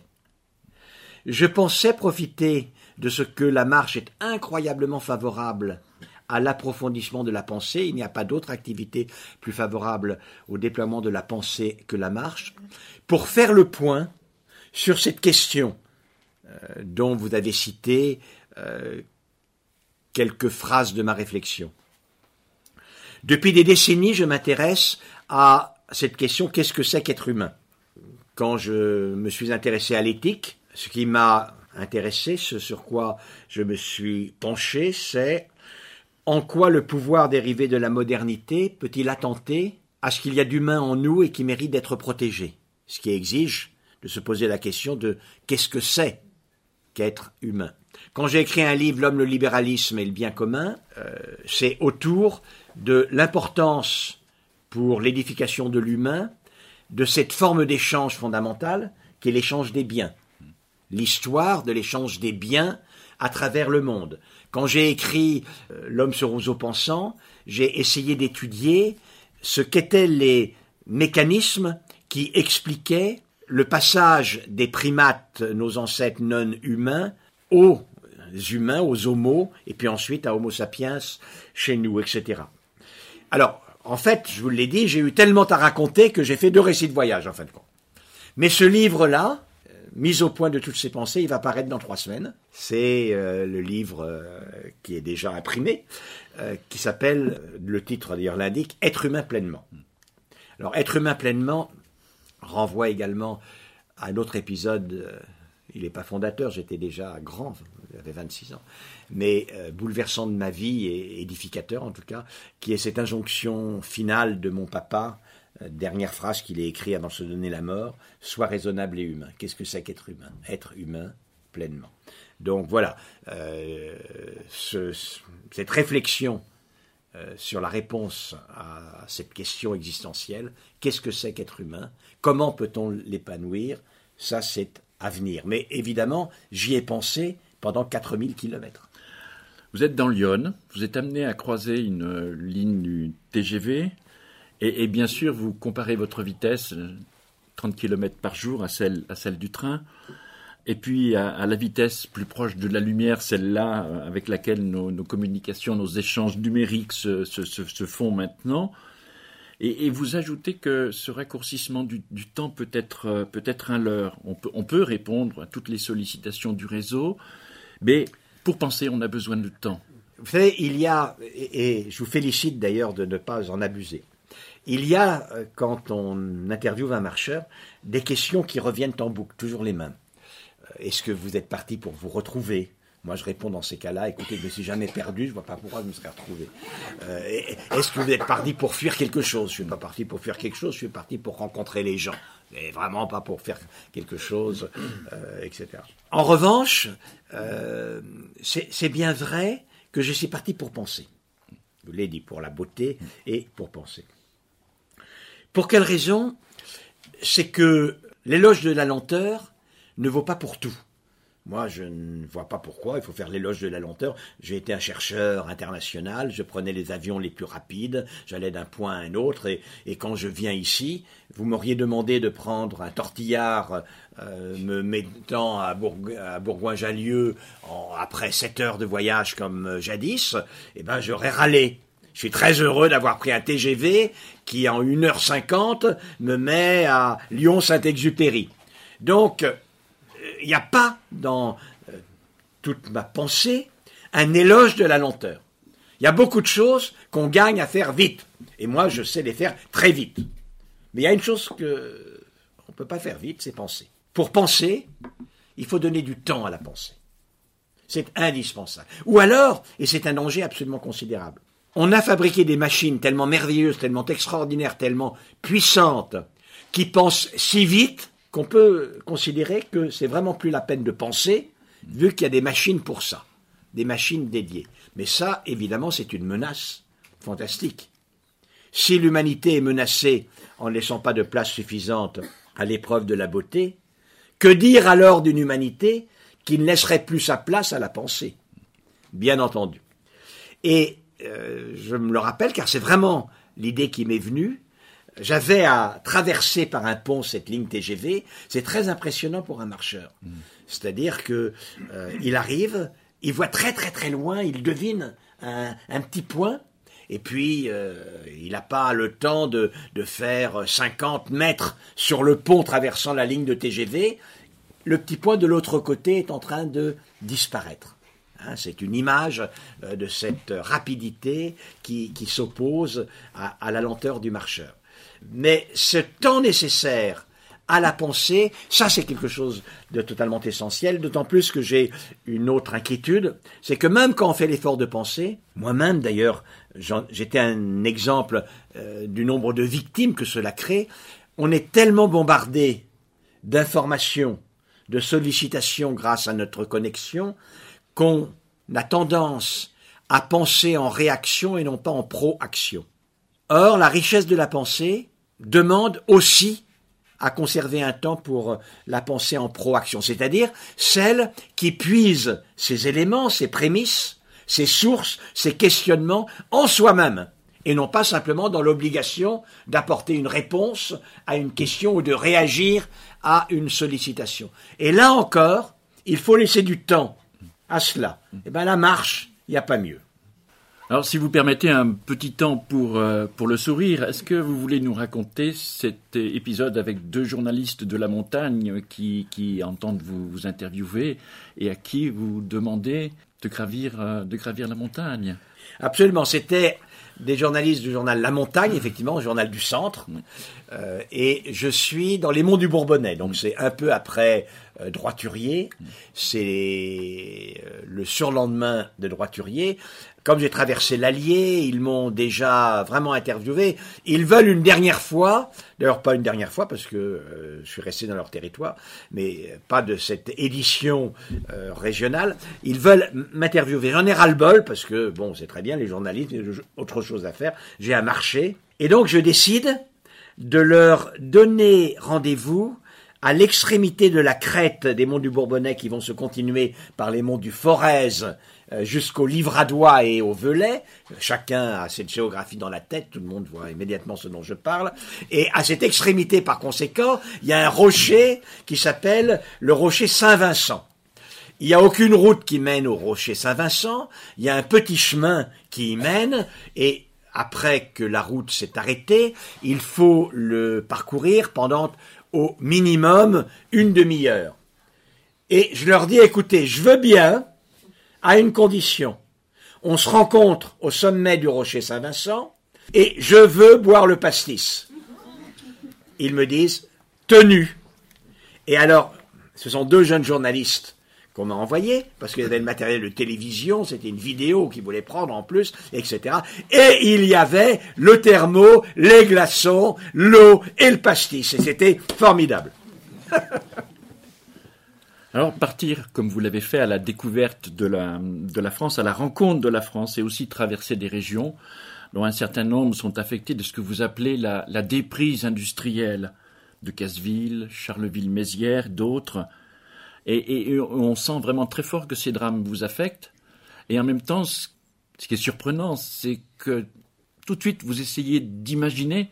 Je pensais profiter de ce que la marche est incroyablement favorable à l'approfondissement de la pensée. Il n'y a pas d'autre activité plus favorable au déploiement de la pensée que la marche, pour faire le point sur cette question dont vous avez cité quelques phrases de ma réflexion. Depuis des décennies, je m'intéresse à cette question: qu'est-ce que c'est qu'être humain? Quand je me suis intéressé à l'éthique, ce qui m'a intéressé, ce sur quoi je me suis penché, c'est en quoi le pouvoir dérivé de la modernité peut-il attenter à ce qu'il y a d'humain en nous et qui mérite d'être protégé, ce qui exige de se poser la question de qu'est-ce que c'est qu'être humain. Quand j'ai écrit un livre, L'homme, le libéralisme et le bien commun, c'est autour de l'importance pour l'édification de l'humain de cette forme d'échange fondamentale qui est l'échange des biens. L'histoire de l'échange des biens à travers le monde. Quand j'ai écrit L'homme ce roseau pensant, j'ai essayé d'étudier ce qu'étaient les mécanismes qui expliquaient le passage des primates, nos ancêtres non humains, aux humains, aux homos, et puis ensuite à Homo sapiens chez nous, etc. Alors, en fait, je vous l'ai dit, j'ai eu tellement à raconter que j'ai fait 2 récits de voyage, en fin de compte. Mais ce livre-là, mis au point de toutes ces pensées, il va paraître dans 3 semaines. C'est le livre qui est déjà imprimé, qui s'appelle, le titre d'ailleurs l'indique, « Être humain pleinement ». Alors, « Être humain pleinement » renvoie également à un autre épisode, il n'est pas fondateur, j'étais déjà grand, j'avais 26 ans, mais bouleversant de ma vie et édificateur en tout cas, qui est cette injonction finale de mon papa, dernière phrase qu'il a écrite avant de se donner la mort, « Sois raisonnable et humain ». Qu'est-ce que c'est qu'être humain ? Être humain pleinement. Donc voilà, cette réflexion sur la réponse à cette question existentielle, qu'est-ce que c'est qu'être humain ? Comment peut-on l'épanouir ? Ça, c'est à venir. Mais évidemment, j'y ai pensé pendant 4000 kilomètres. Vous êtes dans l'Yonne, vous êtes amené à croiser une ligne du TGV, et bien sûr, vous comparez votre vitesse, 30 km par jour, à celle du train, et puis à la vitesse plus proche de la lumière, celle-là avec laquelle nos communications, nos échanges numériques se font maintenant. Et vous ajoutez que ce raccourcissement du temps peut être un leurre. On peut répondre à toutes les sollicitations du réseau, mais pour penser, on a besoin de temps. Vous savez, il y a, et je vous félicite d'ailleurs de ne pas en abuser, il y a, quand on interviewe un marcheur, des questions qui reviennent en boucle, toujours les mêmes. Est-ce que vous êtes parti pour vous retrouver ? Moi, je réponds dans ces cas-là, écoutez, je ne suis jamais perdu, je ne vois pas pourquoi je me serais retrouvé. Est-ce que vous êtes parti pour fuir quelque chose ? Je ne suis pas parti pour fuir quelque chose, je suis parti pour rencontrer les gens. Et vraiment pas pour faire quelque chose, etc. En revanche, c'est bien vrai que je suis parti pour penser. Je vous l'ai dit, pour la beauté et pour penser. Pour quelle raison ? C'est que l'éloge de la lenteur ne vaut pas pour tout. Moi, je ne vois pas pourquoi il faut faire l'éloge de la lenteur. J'ai été un chercheur international, je prenais les avions les plus rapides, j'allais d'un point à un autre, et quand je viens ici, vous m'auriez demandé de prendre un tortillard me mettant à Bourgoin-Jallieu après 7 heures de voyage comme jadis, eh ben j'aurais râlé. Je suis très heureux d'avoir pris un TGV qui, en 1h50, me met à Lyon-Saint-Exupéry. Donc, il n'y a pas dans toute ma pensée un éloge de la lenteur. Il y a beaucoup de choses qu'on gagne à faire vite. Et moi, je sais les faire très vite. Mais il y a une chose qu'on ne peut pas faire vite, c'est penser. Pour penser, il faut donner du temps à la pensée. C'est indispensable. Ou alors, et c'est un danger absolument considérable, on a fabriqué des machines tellement merveilleuses, tellement extraordinaires, tellement puissantes, qui pensent si vite qu'on peut considérer que c'est vraiment plus la peine de penser, vu qu'il y a des machines pour ça, des machines dédiées. Mais ça, évidemment, c'est une menace fantastique. Si l'humanité est menacée en ne laissant pas de place suffisante à l'épreuve de la beauté, que dire alors d'une humanité qui ne laisserait plus sa place à la pensée ? Bien entendu. Et je me le rappelle, car c'est vraiment l'idée qui m'est venue. J'avais à traverser par un pont cette ligne TGV. C'est très impressionnant pour un marcheur. C'est-à-dire que il arrive, il voit très très très loin, il devine un petit point, et puis il n'a pas le temps de faire 50 mètres sur le pont traversant la ligne de TGV. Le petit point de l'autre côté est en train de disparaître. C'est une image de cette rapidité qui s'oppose à la lenteur du marcheur. Mais ce temps nécessaire à la pensée, ça c'est quelque chose de totalement essentiel, d'autant plus que j'ai une autre inquiétude, c'est que même quand on fait l'effort de penser, moi-même d'ailleurs, j'étais un exemple du nombre de victimes que cela crée, on est tellement bombardé d'informations, de sollicitation grâce à notre connexion qu'on a tendance à penser en réaction et non pas en proaction. Or, la richesse de la pensée demande aussi à conserver un temps pour la pensée en proaction, c'est-à-dire celle qui puise ses éléments, ses prémices, ses sources, ses questionnements en soi-même, et non pas simplement dans l'obligation d'apporter une réponse à une question ou de réagir à une sollicitation. Et là encore, il faut laisser du temps à cela. Et bien la marche, il n'y a pas mieux. Alors, si vous permettez un petit temps pour le sourire, est-ce que vous voulez nous raconter cet épisode avec 2 journalistes de la montagne qui entendent vous interviewer et à qui vous demandez de gravir la montagne? Absolument, c'était des journalistes du journal La Montagne, effectivement, journal du centre, et je suis dans les monts du Bourbonnais, donc c'est un peu après Droiturier, c'est le surlendemain de Droiturier. Comme j'ai traversé l'Allier, ils m'ont déjà vraiment interviewé. Ils veulent une dernière fois, d'ailleurs pas une dernière fois parce que je suis resté dans leur territoire, mais pas de cette édition régionale. Ils veulent m'interviewer. J'en ai ras-le-bol parce que, bon, c'est très bien, les journalistes, il y a autre chose à faire. J'ai un marché. Et donc je décide de leur donner rendez-vous à l'extrémité de la crête des monts du Bourbonnais qui vont se continuer par les monts du Forez jusqu'au Livradois et au Velay. Chacun a cette géographie dans la tête, tout le monde voit immédiatement ce dont je parle. Et à cette extrémité, par conséquent, il y a un rocher qui s'appelle le rocher Saint-Vincent. Il n'y a aucune route qui mène au rocher Saint-Vincent, il y a un petit chemin qui y mène, et après que la route s'est arrêtée, il faut le parcourir pendant au minimum une demi-heure. Et je leur dis, écoutez, je veux bien, à une condition. On se rencontre au sommet du rocher Saint-Vincent et je veux boire le pastis. Ils me disent, tenu. Et alors, ce sont 2 jeunes journalistes qu'on m'a envoyés, parce qu'il y avait le matériel de télévision, c'était une vidéo qu'ils voulaient prendre en plus, etc. Et il y avait le thermo, les glaçons, l'eau et le pastis. Et c'était formidable. Alors, partir, comme vous l'avez fait, à la découverte de la France, à la rencontre de la France, et aussi traverser des régions dont un certain nombre sont affectées de ce que vous appelez la déprise industrielle, de Casseville, Charleville-Mézières, d'autres. Et on sent vraiment très fort que ces drames vous affectent. Et en même temps, ce qui est surprenant, c'est que tout de suite, vous essayez d'imaginer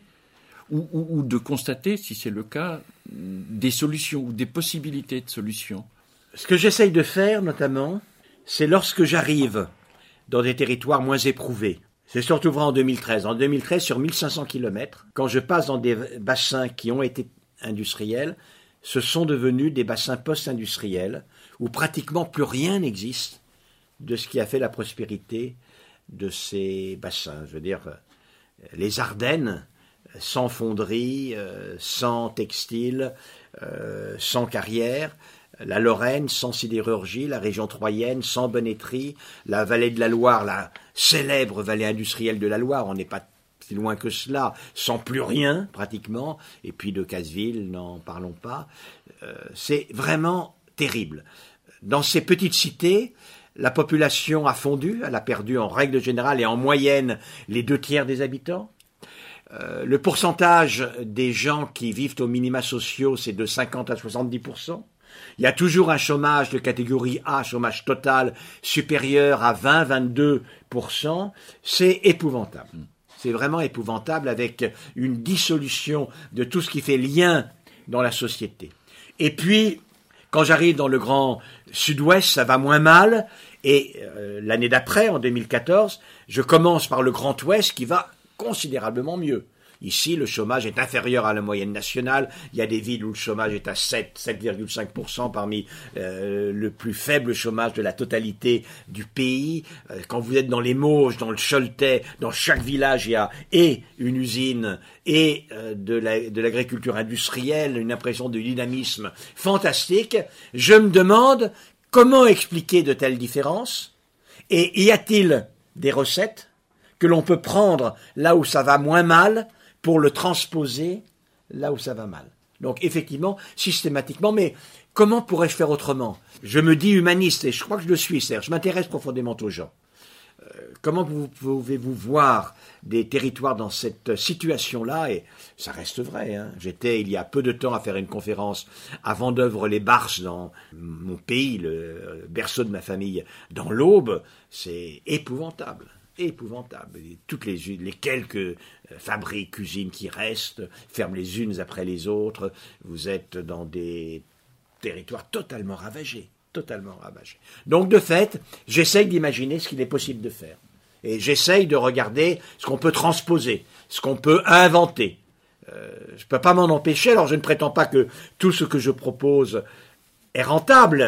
ou de constater, si c'est le cas, des solutions ou des possibilités de solutions. Ce que j'essaye de faire, notamment, c'est lorsque j'arrive dans des territoires moins éprouvés. C'est surtout vrai en 2013. En 2013, sur 1500 km, quand je passe dans des bassins qui ont été industriels, ce sont devenus des bassins post-industriels où pratiquement plus rien n'existe de ce qui a fait la prospérité de ces bassins. Je veux dire, les Ardennes, sans fonderie, sans textile, sans carrière, la Lorraine sans sidérurgie, la région troyenne sans bonneterie, la vallée de la Loire, la célèbre vallée industrielle de la Loire, on n'est pas si loin que cela, sans plus rien pratiquement, et puis de Casseville, n'en parlons pas. C'est vraiment terrible. Dans ces petites cités, la population a fondu, elle a perdu en règle générale et en moyenne les 2/3 des habitants. Le pourcentage des gens qui vivent aux minima sociaux, c'est de 50 à 70%. Il y a toujours un chômage de catégorie A, chômage total, supérieur à 20-22%. C'est épouvantable. C'est vraiment épouvantable, avec une dissolution de tout ce qui fait lien dans la société. Et puis, quand j'arrive dans le grand sud-ouest, ça va moins mal. Et l'année d'après, en 2014, je commence par le grand ouest qui va considérablement mieux. Ici, le chômage est inférieur à la moyenne nationale. Il y a des villes où le chômage est à 7,5% parmi le plus faible chômage de la totalité du pays. Quand vous êtes dans les Mauges, dans le Choletais, dans chaque village, il y a et une usine et de l'agriculture industrielle, une impression de dynamisme fantastique. Je me demande comment expliquer de telles différences, et y a-t-il des recettes que l'on peut prendre là où ça va moins mal pour le transposer là où ça va mal. Donc effectivement, systématiquement, mais comment pourrais-je faire autrement? Je me dis humaniste, et je crois que je le suis, c'est-à-dire je m'intéresse profondément aux gens. Comment pouvez-vous voir des territoires dans cette situation-là? Et ça reste vrai. J'étais il y a peu de temps à faire une conférence à Vendeuvre-les-Barses, dans mon pays, le berceau de ma famille, dans l'Aube. C'est épouvantable. Épouvantable. Et toutes les quelques fabriques, usines qui restent, ferment les unes après les autres. Vous êtes dans des territoires totalement ravagés. Totalement ravagé. Donc, de fait, j'essaye d'imaginer ce qu'il est possible de faire. Et j'essaye de regarder ce qu'on peut transposer, ce qu'on peut inventer. Je ne peux pas m'en empêcher, alors je ne prétends pas que tout ce que je propose est rentable,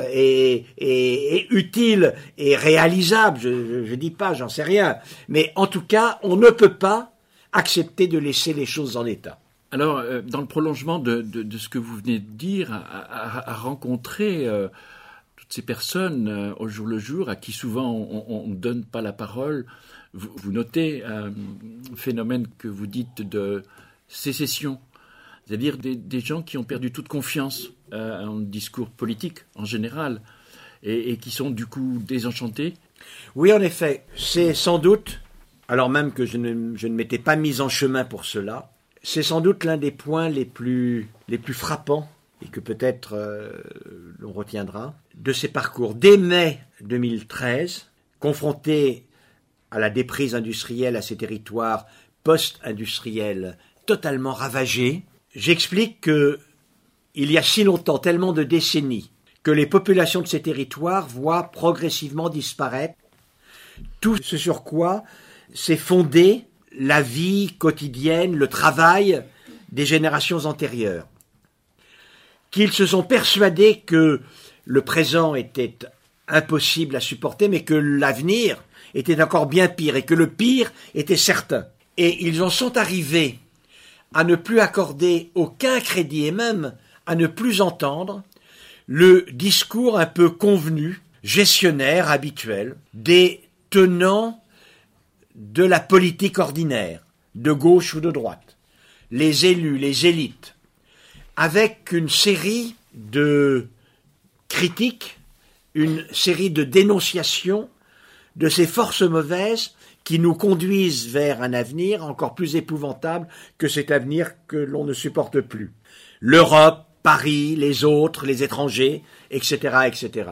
et utile, et réalisable. Je dis pas, j'en sais rien. Mais en tout cas, on ne peut pas accepter de laisser les choses en état. Alors, dans le prolongement de ce que vous venez de dire, à rencontrer toutes ces personnes au jour le jour, à qui souvent on ne donne pas la parole, vous notez un phénomène que vous dites de sécession, c'est-à-dire des gens qui ont perdu toute confiance en discours politique en général, et qui sont du coup désenchantés. Oui, en effet, c'est sans doute, alors même que je ne m'étais pas mis en chemin pour cela, c'est sans doute l'un des points les plus frappants, et que peut-être l'on retiendra, de ces parcours. Dès mai 2013, confronté à la déprise industrielle, à ces territoires post-industriels totalement ravagés, j'explique que il y a si longtemps, tellement de décennies, que les populations de ces territoires voient progressivement disparaître tout ce sur quoi s'est fondée la vie quotidienne, le travail des générations antérieures. Qu'ils se sont persuadés que le présent était impossible à supporter, mais que l'avenir était encore bien pire, et que le pire était certain. Et ils en sont arrivés à ne plus accorder aucun crédit, et même à ne plus entendre le discours un peu convenu, gestionnaire, habituel, des tenants de la politique ordinaire, de gauche ou de droite, les élus, les élites, avec une série de critiques, une série de dénonciations de ces forces mauvaises qui nous conduisent vers un avenir encore plus épouvantable que cet avenir que l'on ne supporte plus. L'Europe, Paris, les autres, les étrangers, etc., etc.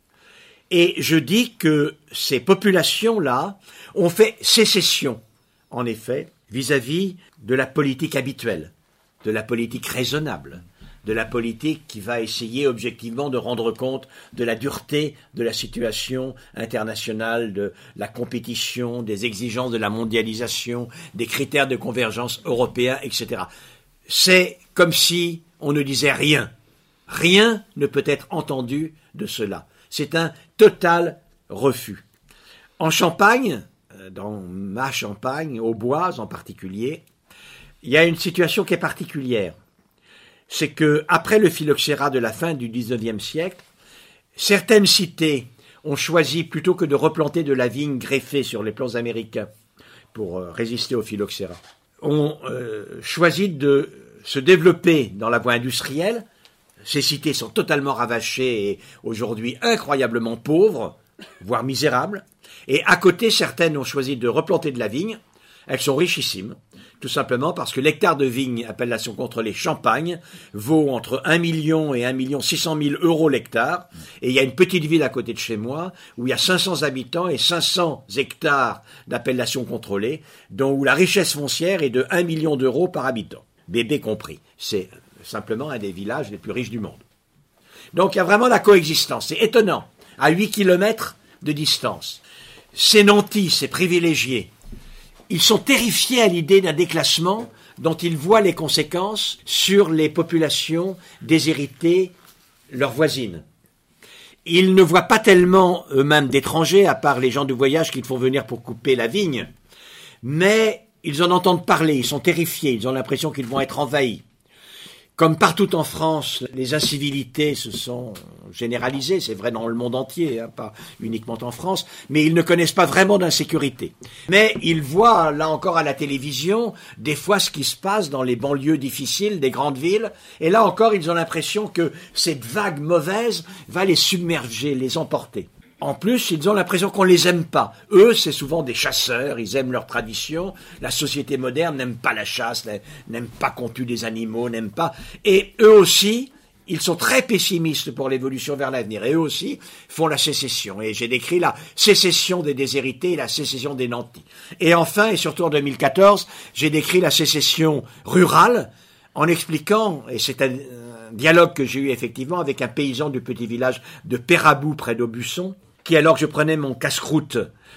Et je dis que ces populations-là ont fait sécession, en effet, vis-à-vis de la politique habituelle, de la politique raisonnable, de la politique qui va essayer objectivement de rendre compte de la dureté de la situation internationale, de la compétition, des exigences de la mondialisation, des critères de convergence européens, etc. C'est comme si on ne disait rien. Rien ne peut être entendu de cela. C'est un total refus. En Champagne, dans ma Champagne, Auboise en particulier, il y a une situation qui est particulière. C'est que après le phylloxéra de la fin du XIXe siècle, certaines cités ont choisi, plutôt que de replanter de la vigne greffée sur les plants américains pour résister au phylloxéra, ont choisi de se développer dans la voie industrielle. Ces cités sont totalement ravachées et aujourd'hui incroyablement pauvres, voire misérables. Et à côté, certaines ont choisi de replanter de la vigne. Elles sont richissimes, tout simplement parce que l'hectare de vigne, appellation contrôlée Champagne, vaut entre 1 million et 1 600 000 euros l'hectare. Et il y a une petite ville à côté de chez moi où il y a 500 habitants et 500 hectares d'appellation contrôlée, où la richesse foncière est de 1 million d'euros par habitant, bébé compris. C'est simplement un des villages les plus riches du monde. Donc il y a vraiment la coexistence. C'est étonnant. À 8 kilomètres de distance. Ces nantis, ces privilégiés, ils sont terrifiés à l'idée d'un déclassement dont ils voient les conséquences sur les populations déshéritées, leurs voisines. Ils ne voient pas tellement eux-mêmes d'étrangers, à part les gens du voyage qu'ils font venir pour couper la vigne, mais ils en entendent parler, ils sont terrifiés, ils ont l'impression qu'ils vont être envahis. Comme partout en France, les incivilités se sont généralisées, c'est vrai dans le monde entier, pas uniquement en France, mais ils ne connaissent pas vraiment d'insécurité. Mais ils voient, là encore à la télévision, des fois ce qui se passe dans les banlieues difficiles des grandes villes, et là encore ils ont l'impression que cette vague mauvaise va les submerger, les emporter. En plus, ils ont l'impression qu'on les aime pas. Eux, c'est souvent des chasseurs, ils aiment leur tradition. La société moderne n'aime pas la chasse, n'aime pas qu'on tue des animaux, n'aime pas. Et eux aussi, ils sont très pessimistes pour l'évolution vers l'avenir. Et eux aussi font la sécession. Et j'ai décrit la sécession des déshérités et la sécession des nantis. Et enfin, et surtout en 2014, j'ai décrit la sécession rurale en expliquant, et c'est un dialogue que j'ai eu effectivement avec un paysan du petit village de Pérabou près d'Aubusson, qui, alors que je prenais mon casse-croûte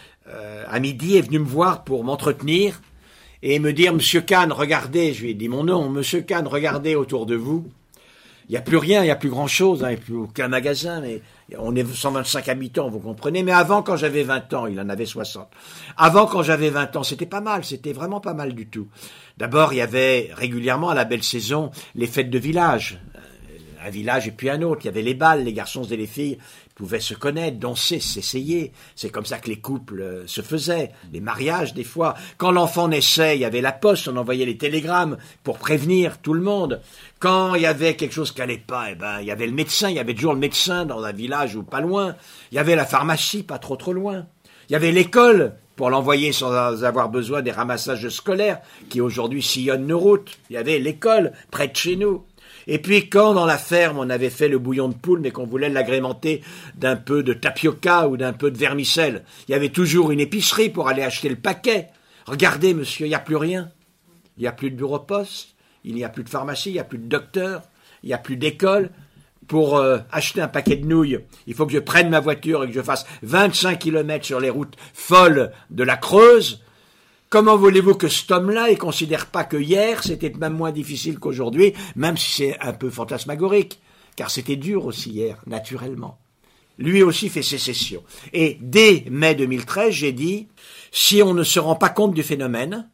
à midi, est venu me voir pour m'entretenir et me dire « Monsieur Kahn, regardez », je lui ai dit mon nom, « Monsieur Kahn, regardez autour de vous, il n'y a plus rien, il n'y a plus grand-chose, il n'y a plus aucun magasin, mais on est 125 habitants, vous comprenez, mais avant, quand j'avais 20 ans, il en avait 60, avant, quand j'avais 20 ans, c'était pas mal, c'était vraiment pas mal du tout. D'abord, il y avait régulièrement, à la belle saison, les fêtes de village, un village et puis un autre, il y avait les bals, les garçons et les filles pouvaient se connaître, danser, s'essayer. C'est comme ça que les couples se faisaient, les mariages des fois. Quand l'enfant naissait, il y avait la poste, on envoyait les télégrammes pour prévenir tout le monde. Quand il y avait quelque chose qui allait pas, il y avait le médecin, il y avait toujours le médecin dans un village ou pas loin. Il y avait la pharmacie, pas trop loin. Il y avait l'école pour l'envoyer sans avoir besoin des ramassages scolaires qui aujourd'hui sillonnent nos routes. Il y avait l'école près de chez nous. Et puis quand dans la ferme on avait fait le bouillon de poule mais qu'on voulait l'agrémenter d'un peu de tapioca ou d'un peu de vermicelle, il y avait toujours une épicerie pour aller acheter le paquet. Regardez monsieur, il n'y a plus rien. Il n'y a plus de bureau de poste, il n'y a plus de pharmacie, il n'y a plus de docteur, il n'y a plus d'école. Pour acheter un paquet de nouilles, il faut que je prenne ma voiture et que je fasse 25 km sur les routes folles de la Creuse. Comment voulez-vous que cet homme-là ne considère pas que hier, c'était même moins difficile qu'aujourd'hui, même si c'est un peu fantasmagorique, car c'était dur aussi hier, naturellement. Lui aussi fait sécession. Et dès mai 2013, j'ai dit, si on ne se rend pas compte du phénomène,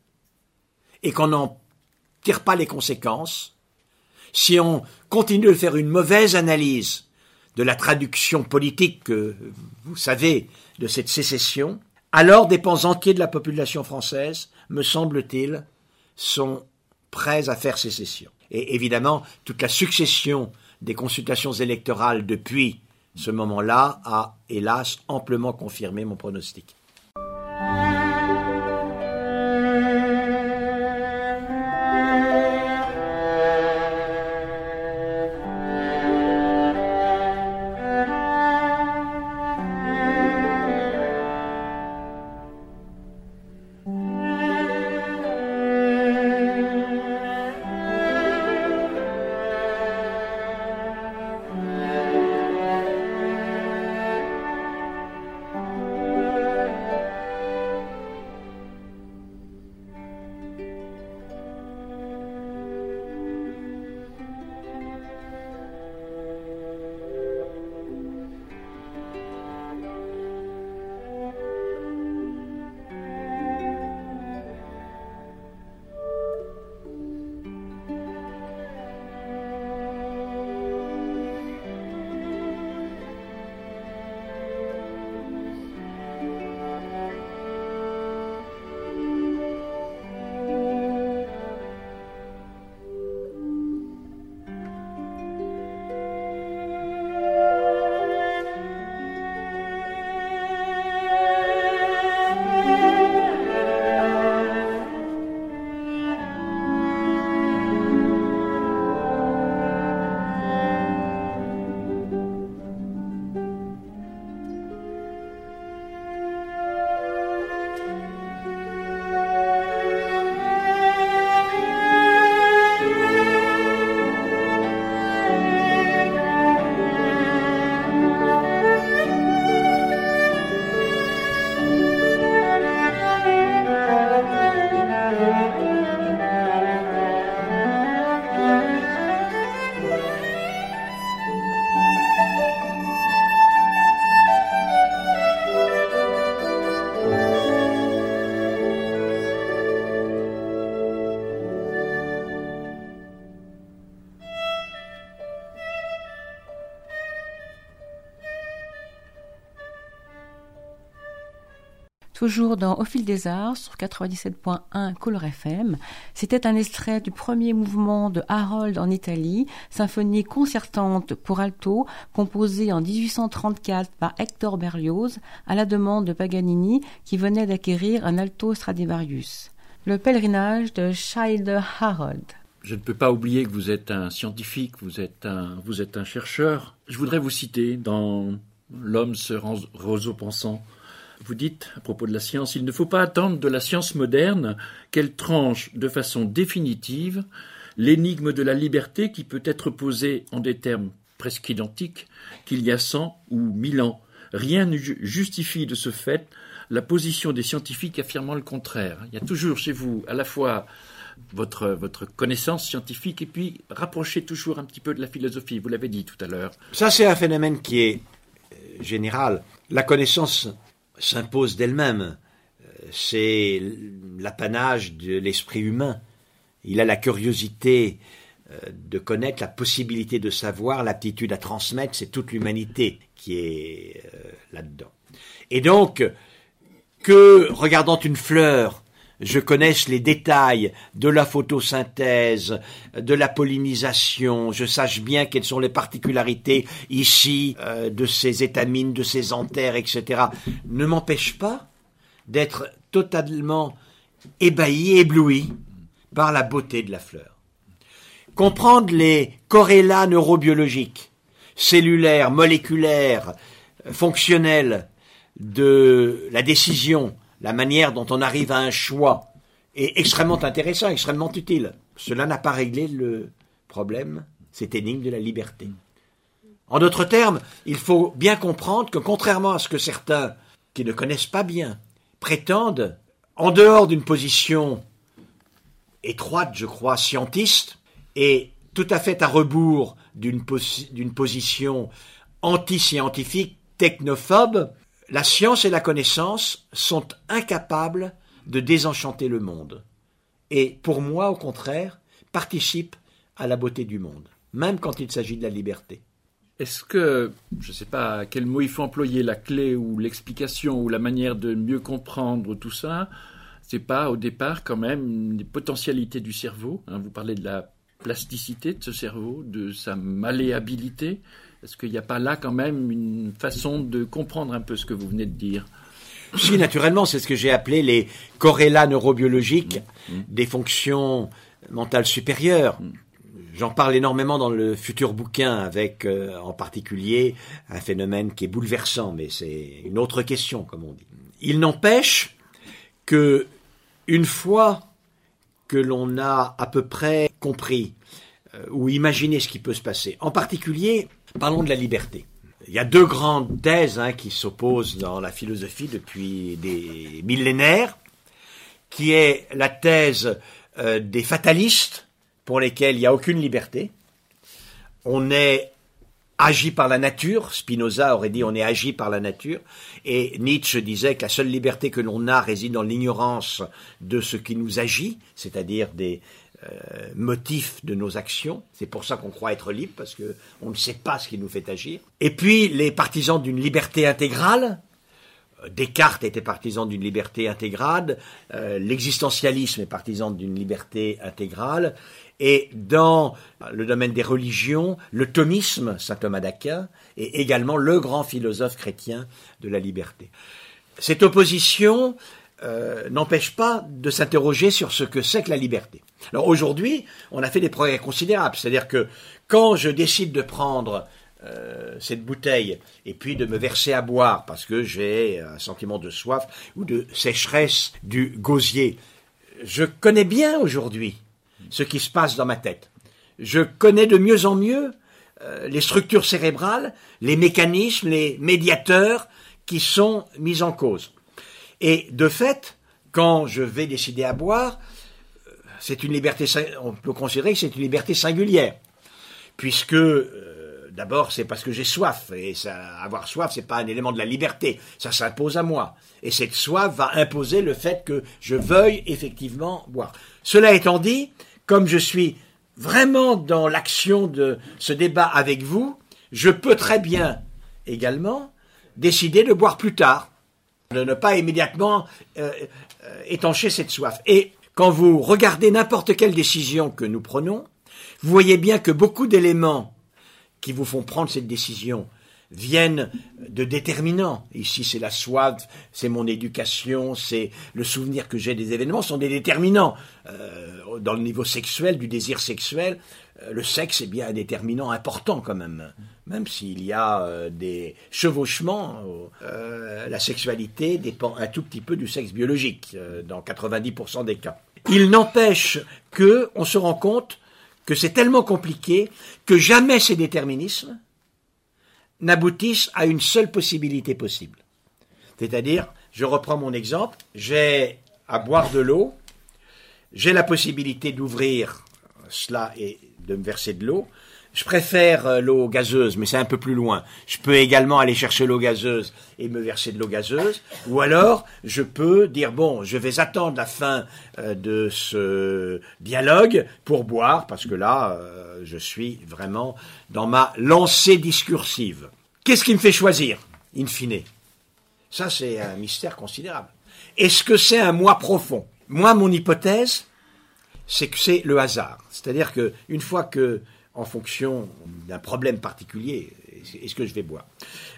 et qu'on n'en tire pas les conséquences, si on continue de faire une mauvaise analyse de la traduction politique que vous savez de cette sécession, alors des pans entiers de la population française, me semble-t-il, sont prêts à faire sécession. Et évidemment, toute la succession des consultations électorales depuis ce moment-là a, hélas, amplement confirmé mon pronostic. Toujours dans Au fil des arts sur 97.1 Couleur FM. C'était un extrait du premier mouvement de Harold en Italie, symphonie concertante pour alto, composée en 1834 par Hector Berlioz à la demande de Paganini qui venait d'acquérir un alto Stradivarius. Le pèlerinage de Childe Harold. Je ne peux pas oublier que vous êtes un scientifique, vous êtes un chercheur. Je voudrais vous citer dans L'homme ce roseau pensant. Vous dites, à propos de la science, il ne faut pas attendre de la science moderne qu'elle tranche de façon définitive l'énigme de la liberté qui peut être posée en des termes presque identiques qu'il y a 100 ou 1000 ans. Rien ne justifie de ce fait la position des scientifiques affirmant le contraire. Il y a toujours chez vous à la fois votre connaissance scientifique et puis rapprochez toujours un petit peu de la philosophie, vous l'avez dit tout à l'heure. Ça, c'est un phénomène qui est général. La connaissance s'impose d'elle-même. C'est l'apanage de l'esprit humain. Il a la curiosité de connaître, la possibilité de savoir, l'aptitude à transmettre, c'est toute l'humanité qui est là-dedans. Et donc, que, regardant une fleur, je connaisse les détails de la photosynthèse, de la pollinisation, je sache bien quelles sont les particularités ici de ces étamines, de ces anthères, etc., ne m'empêche pas d'être totalement ébahi, ébloui par la beauté de la fleur. Comprendre les corrélats neurobiologiques, cellulaires, moléculaires, fonctionnels de la décision, la manière dont on arrive à un choix est extrêmement intéressant, extrêmement utile. Cela n'a pas réglé le problème, cette énigme de la liberté. En d'autres termes, il faut bien comprendre que contrairement à ce que certains qui ne connaissent pas bien prétendent, en dehors d'une position étroite, je crois, scientiste, et tout à fait à rebours d'une position anti-scientifique, technophobe, la science et la connaissance sont incapables de désenchanter le monde. Et pour moi, au contraire, participent à la beauté du monde, même quand il s'agit de la liberté. Est-ce que, je ne sais pas quel mot il faut employer, la clé ou l'explication ou la manière de mieux comprendre tout ça, c'est pas au départ quand même une potentialité du cerveau, hein, vous parlez de la plasticité de ce cerveau, de sa malléabilité. Est-ce qu'il n'y a pas là quand même une façon de comprendre un peu ce que vous venez de dire ? Si, naturellement, c'est ce que j'ai appelé les corrélats neurobiologiques des fonctions mentales supérieures. J'en parle énormément dans le futur bouquin avec, en particulier, un phénomène qui est bouleversant, mais c'est une autre question, comme on dit. Il n'empêche que, une fois que l'on a à peu près compris ou imaginé ce qui peut se passer, en particulier, parlons de la liberté. Il y a deux grandes thèses qui s'opposent dans la philosophie depuis des millénaires, qui est la thèse des fatalistes, pour lesquels il n'y a aucune liberté. On est agi par la nature, Spinoza aurait dit on est agi par la nature, et Nietzsche disait que la seule liberté que l'on a réside dans l'ignorance de ce qui nous agit, c'est-à-dire des motifs de nos actions. C'est pour ça qu'on croit être libre, parce qu'on ne sait pas ce qui nous fait agir. Et puis les partisans d'une liberté intégrale, Descartes était partisan d'une liberté intégrale, l'existentialisme est partisan d'une liberté intégrale, et dans le domaine des religions, le thomisme, saint Thomas d'Aquin, est également le grand philosophe chrétien de la liberté. Cette opposition n'empêche pas de s'interroger sur ce que c'est que la liberté. Alors aujourd'hui, on a fait des progrès considérables, c'est-à-dire que quand je décide de prendre cette bouteille et puis de me verser à boire parce que j'ai un sentiment de soif ou de sécheresse du gosier, je connais bien aujourd'hui ce qui se passe dans ma tête. Je connais de mieux en mieux les structures cérébrales, les mécanismes, les médiateurs qui sont mis en cause. Et de fait, quand je vais décider à boire, c'est une liberté, on peut considérer que c'est une liberté singulière, puisque d'abord c'est parce que j'ai soif, et avoir soif c'est pas un élément de la liberté, ça s'impose à moi, et cette soif va imposer le fait que je veuille effectivement boire. Cela étant dit, comme je suis vraiment dans l'action de ce débat avec vous, je peux très bien également décider de boire plus tard. de ne pas immédiatement étancher cette soif. Et quand vous regardez n'importe quelle décision que nous prenons, vous voyez bien que beaucoup d'éléments qui vous font prendre cette décision viennent de déterminants. Ici, c'est la soif, c'est mon éducation, c'est le souvenir que j'ai des événements, sont des déterminants. Dans le niveau sexuel, du désir sexuel, le sexe est bien un déterminant important quand même. Même s'il y a des chevauchements, la sexualité dépend un tout petit peu du sexe biologique, dans 90% des cas. Il n'empêche qu'on se rend compte que c'est tellement compliqué que jamais ces déterminismes n'aboutissent à une seule possibilité possible. C'est-à-dire, je reprends mon exemple, j'ai à boire de l'eau, j'ai la possibilité d'ouvrir cela et de me verser de l'eau. Je préfère l'eau gazeuse, mais c'est un peu plus loin. Je peux également aller chercher l'eau gazeuse et me verser de l'eau gazeuse. Ou alors, je peux dire, bon, je vais attendre la fin de ce dialogue pour boire, parce que là, je suis vraiment dans ma lancée discursive. Qu'est-ce qui me fait choisir, in fine? Ça, c'est un mystère considérable. Est-ce que c'est un moi profond? Moi, mon hypothèse, c'est que c'est le hasard. C'est-à-dire que une fois que, en fonction d'un problème particulier, est-ce que je vais boire,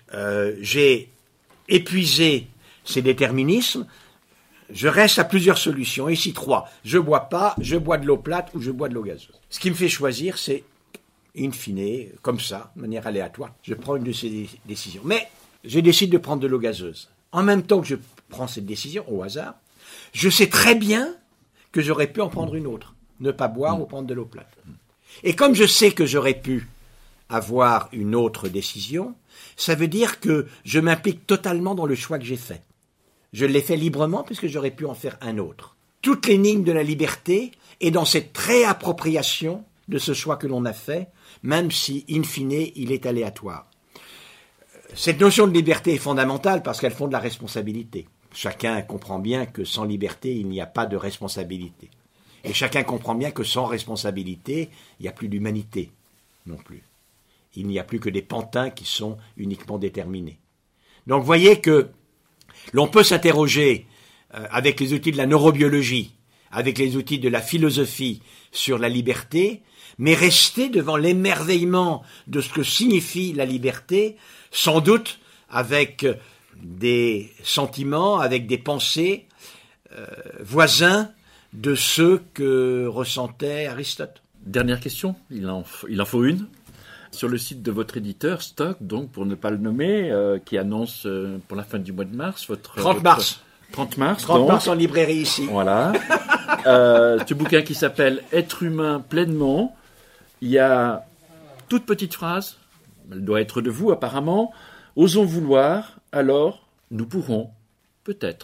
j'ai épuisé ces déterminismes, je reste à plusieurs solutions. Ici, 3. Je bois pas, je bois de l'eau plate ou je bois de l'eau gazeuse. Ce qui me fait choisir, c'est, in fine, comme ça, de manière aléatoire, je prends une de ces décisions. Mais je décide de prendre de l'eau gazeuse. En même temps que je prends cette décision, au hasard, je sais très bien que j'aurais pu en prendre une autre. Ne pas boire ou prendre de l'eau plate. Et comme je sais que j'aurais pu avoir une autre décision, ça veut dire que je m'implique totalement dans le choix que j'ai fait. Je l'ai fait librement puisque j'aurais pu en faire un autre. Toute l'énigme de la liberté est dans cette réappropriation de ce choix que l'on a fait, même si, in fine, il est aléatoire. Cette notion de liberté est fondamentale parce qu'elle fonde la responsabilité. Chacun comprend bien que sans liberté, il n'y a pas de responsabilité. Et chacun comprend bien que sans responsabilité, il n'y a plus d'humanité non plus. Il n'y a plus que des pantins qui sont uniquement déterminés. Donc vous voyez que l'on peut s'interroger avec les outils de la neurobiologie, avec les outils de la philosophie sur la liberté, mais rester devant l'émerveillement de ce que signifie la liberté, sans doute avec des sentiments, avec des pensées voisins de ceux que ressentait Aristote. Dernière question, il en faut une. Sur le site de votre éditeur, Stock, donc pour ne pas le nommer, qui annonce pour la fin du mois de mars, 30 mars. 30 mars, 30 donc, mars en librairie ici. Voilà. Ce bouquin qui s'appelle « Être humain pleinement ». Il y a toute petite phrase, elle doit être de vous apparemment. « Osons vouloir, alors nous pourrons, peut-être ».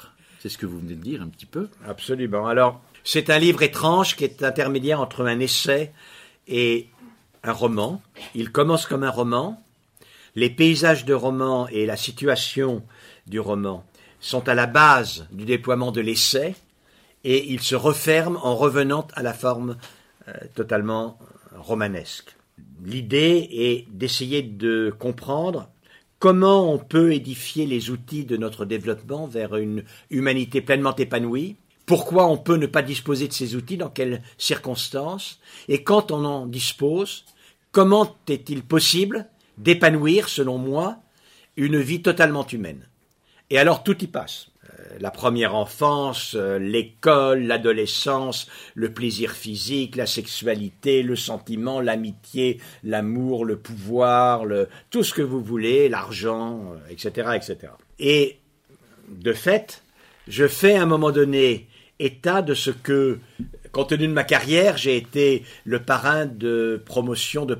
C'est ce que vous venez de dire un petit peu. Absolument. Alors, c'est un livre étrange qui est intermédiaire entre un essai et un roman. Il commence comme un roman. Les paysages de roman et la situation du roman sont à la base du déploiement de l'essai et il se referme en revenant à la forme totalement romanesque. L'idée est d'essayer de comprendre comment on peut édifier les outils de notre développement vers une humanité pleinement épanouie, pourquoi on peut ne pas disposer de ces outils, dans quelles circonstances, et quand on en dispose, comment est-il possible d'épanouir, selon moi, une vie totalement humaine. Et alors tout y passe. La première enfance, l'école, l'adolescence, le plaisir physique, la sexualité, le sentiment, l'amitié, l'amour, le pouvoir, tout ce que vous voulez, l'argent, etc., etc. Et de fait, je fais à un moment donné état de ce que, compte tenu de ma carrière, j'ai été le parrain de promotion de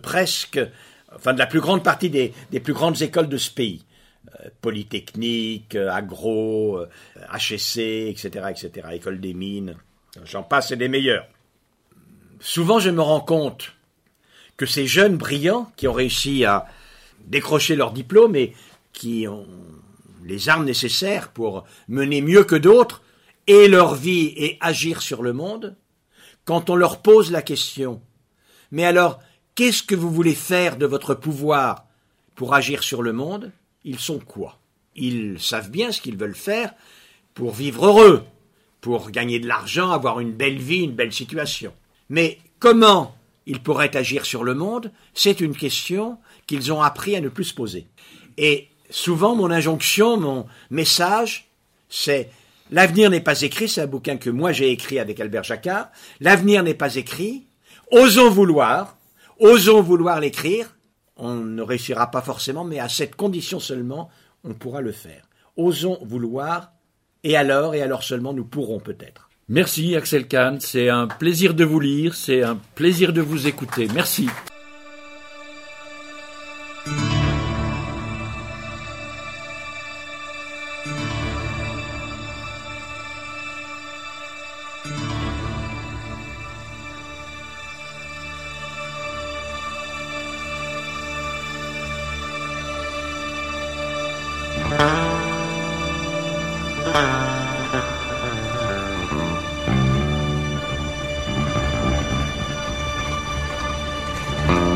de la plus grande partie des plus grandes écoles de ce pays. Polytechnique, Agro, HEC, etc., etc., École des mines, j'en passe, c'est des meilleurs. Souvent, je me rends compte que ces jeunes brillants qui ont réussi à décrocher leur diplôme et qui ont les armes nécessaires pour mener mieux que d'autres et leur vie et agir sur le monde, quand on leur pose la question « Mais alors, qu'est-ce que vous voulez faire de votre pouvoir pour agir sur le monde ?» Ils sont quoi? ils savent bien ce qu'ils veulent faire pour vivre heureux, pour gagner de l'argent, avoir une belle vie, une belle situation. Mais comment ils pourraient agir sur le monde, c'est une question qu'ils ont appris à ne plus se poser. Et souvent, mon injonction, mon message, c'est « L'avenir n'est pas écrit », c'est un bouquin que moi j'ai écrit avec Albert Jacquard. « L'avenir n'est pas écrit, osons vouloir l'écrire. On ne réussira pas forcément, mais à cette condition seulement, on pourra le faire. Osons vouloir, et alors seulement, nous pourrons peut-être. » Merci Axel Kahn, c'est un plaisir de vous lire, c'est un plaisir de vous écouter. Merci.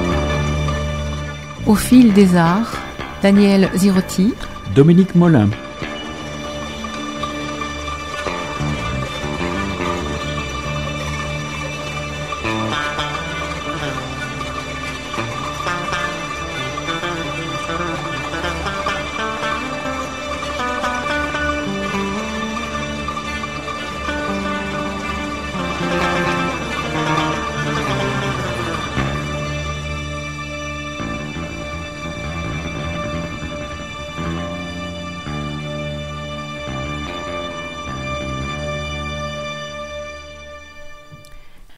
Au fil des arts, Daniel Zirotti, Dominique Molin.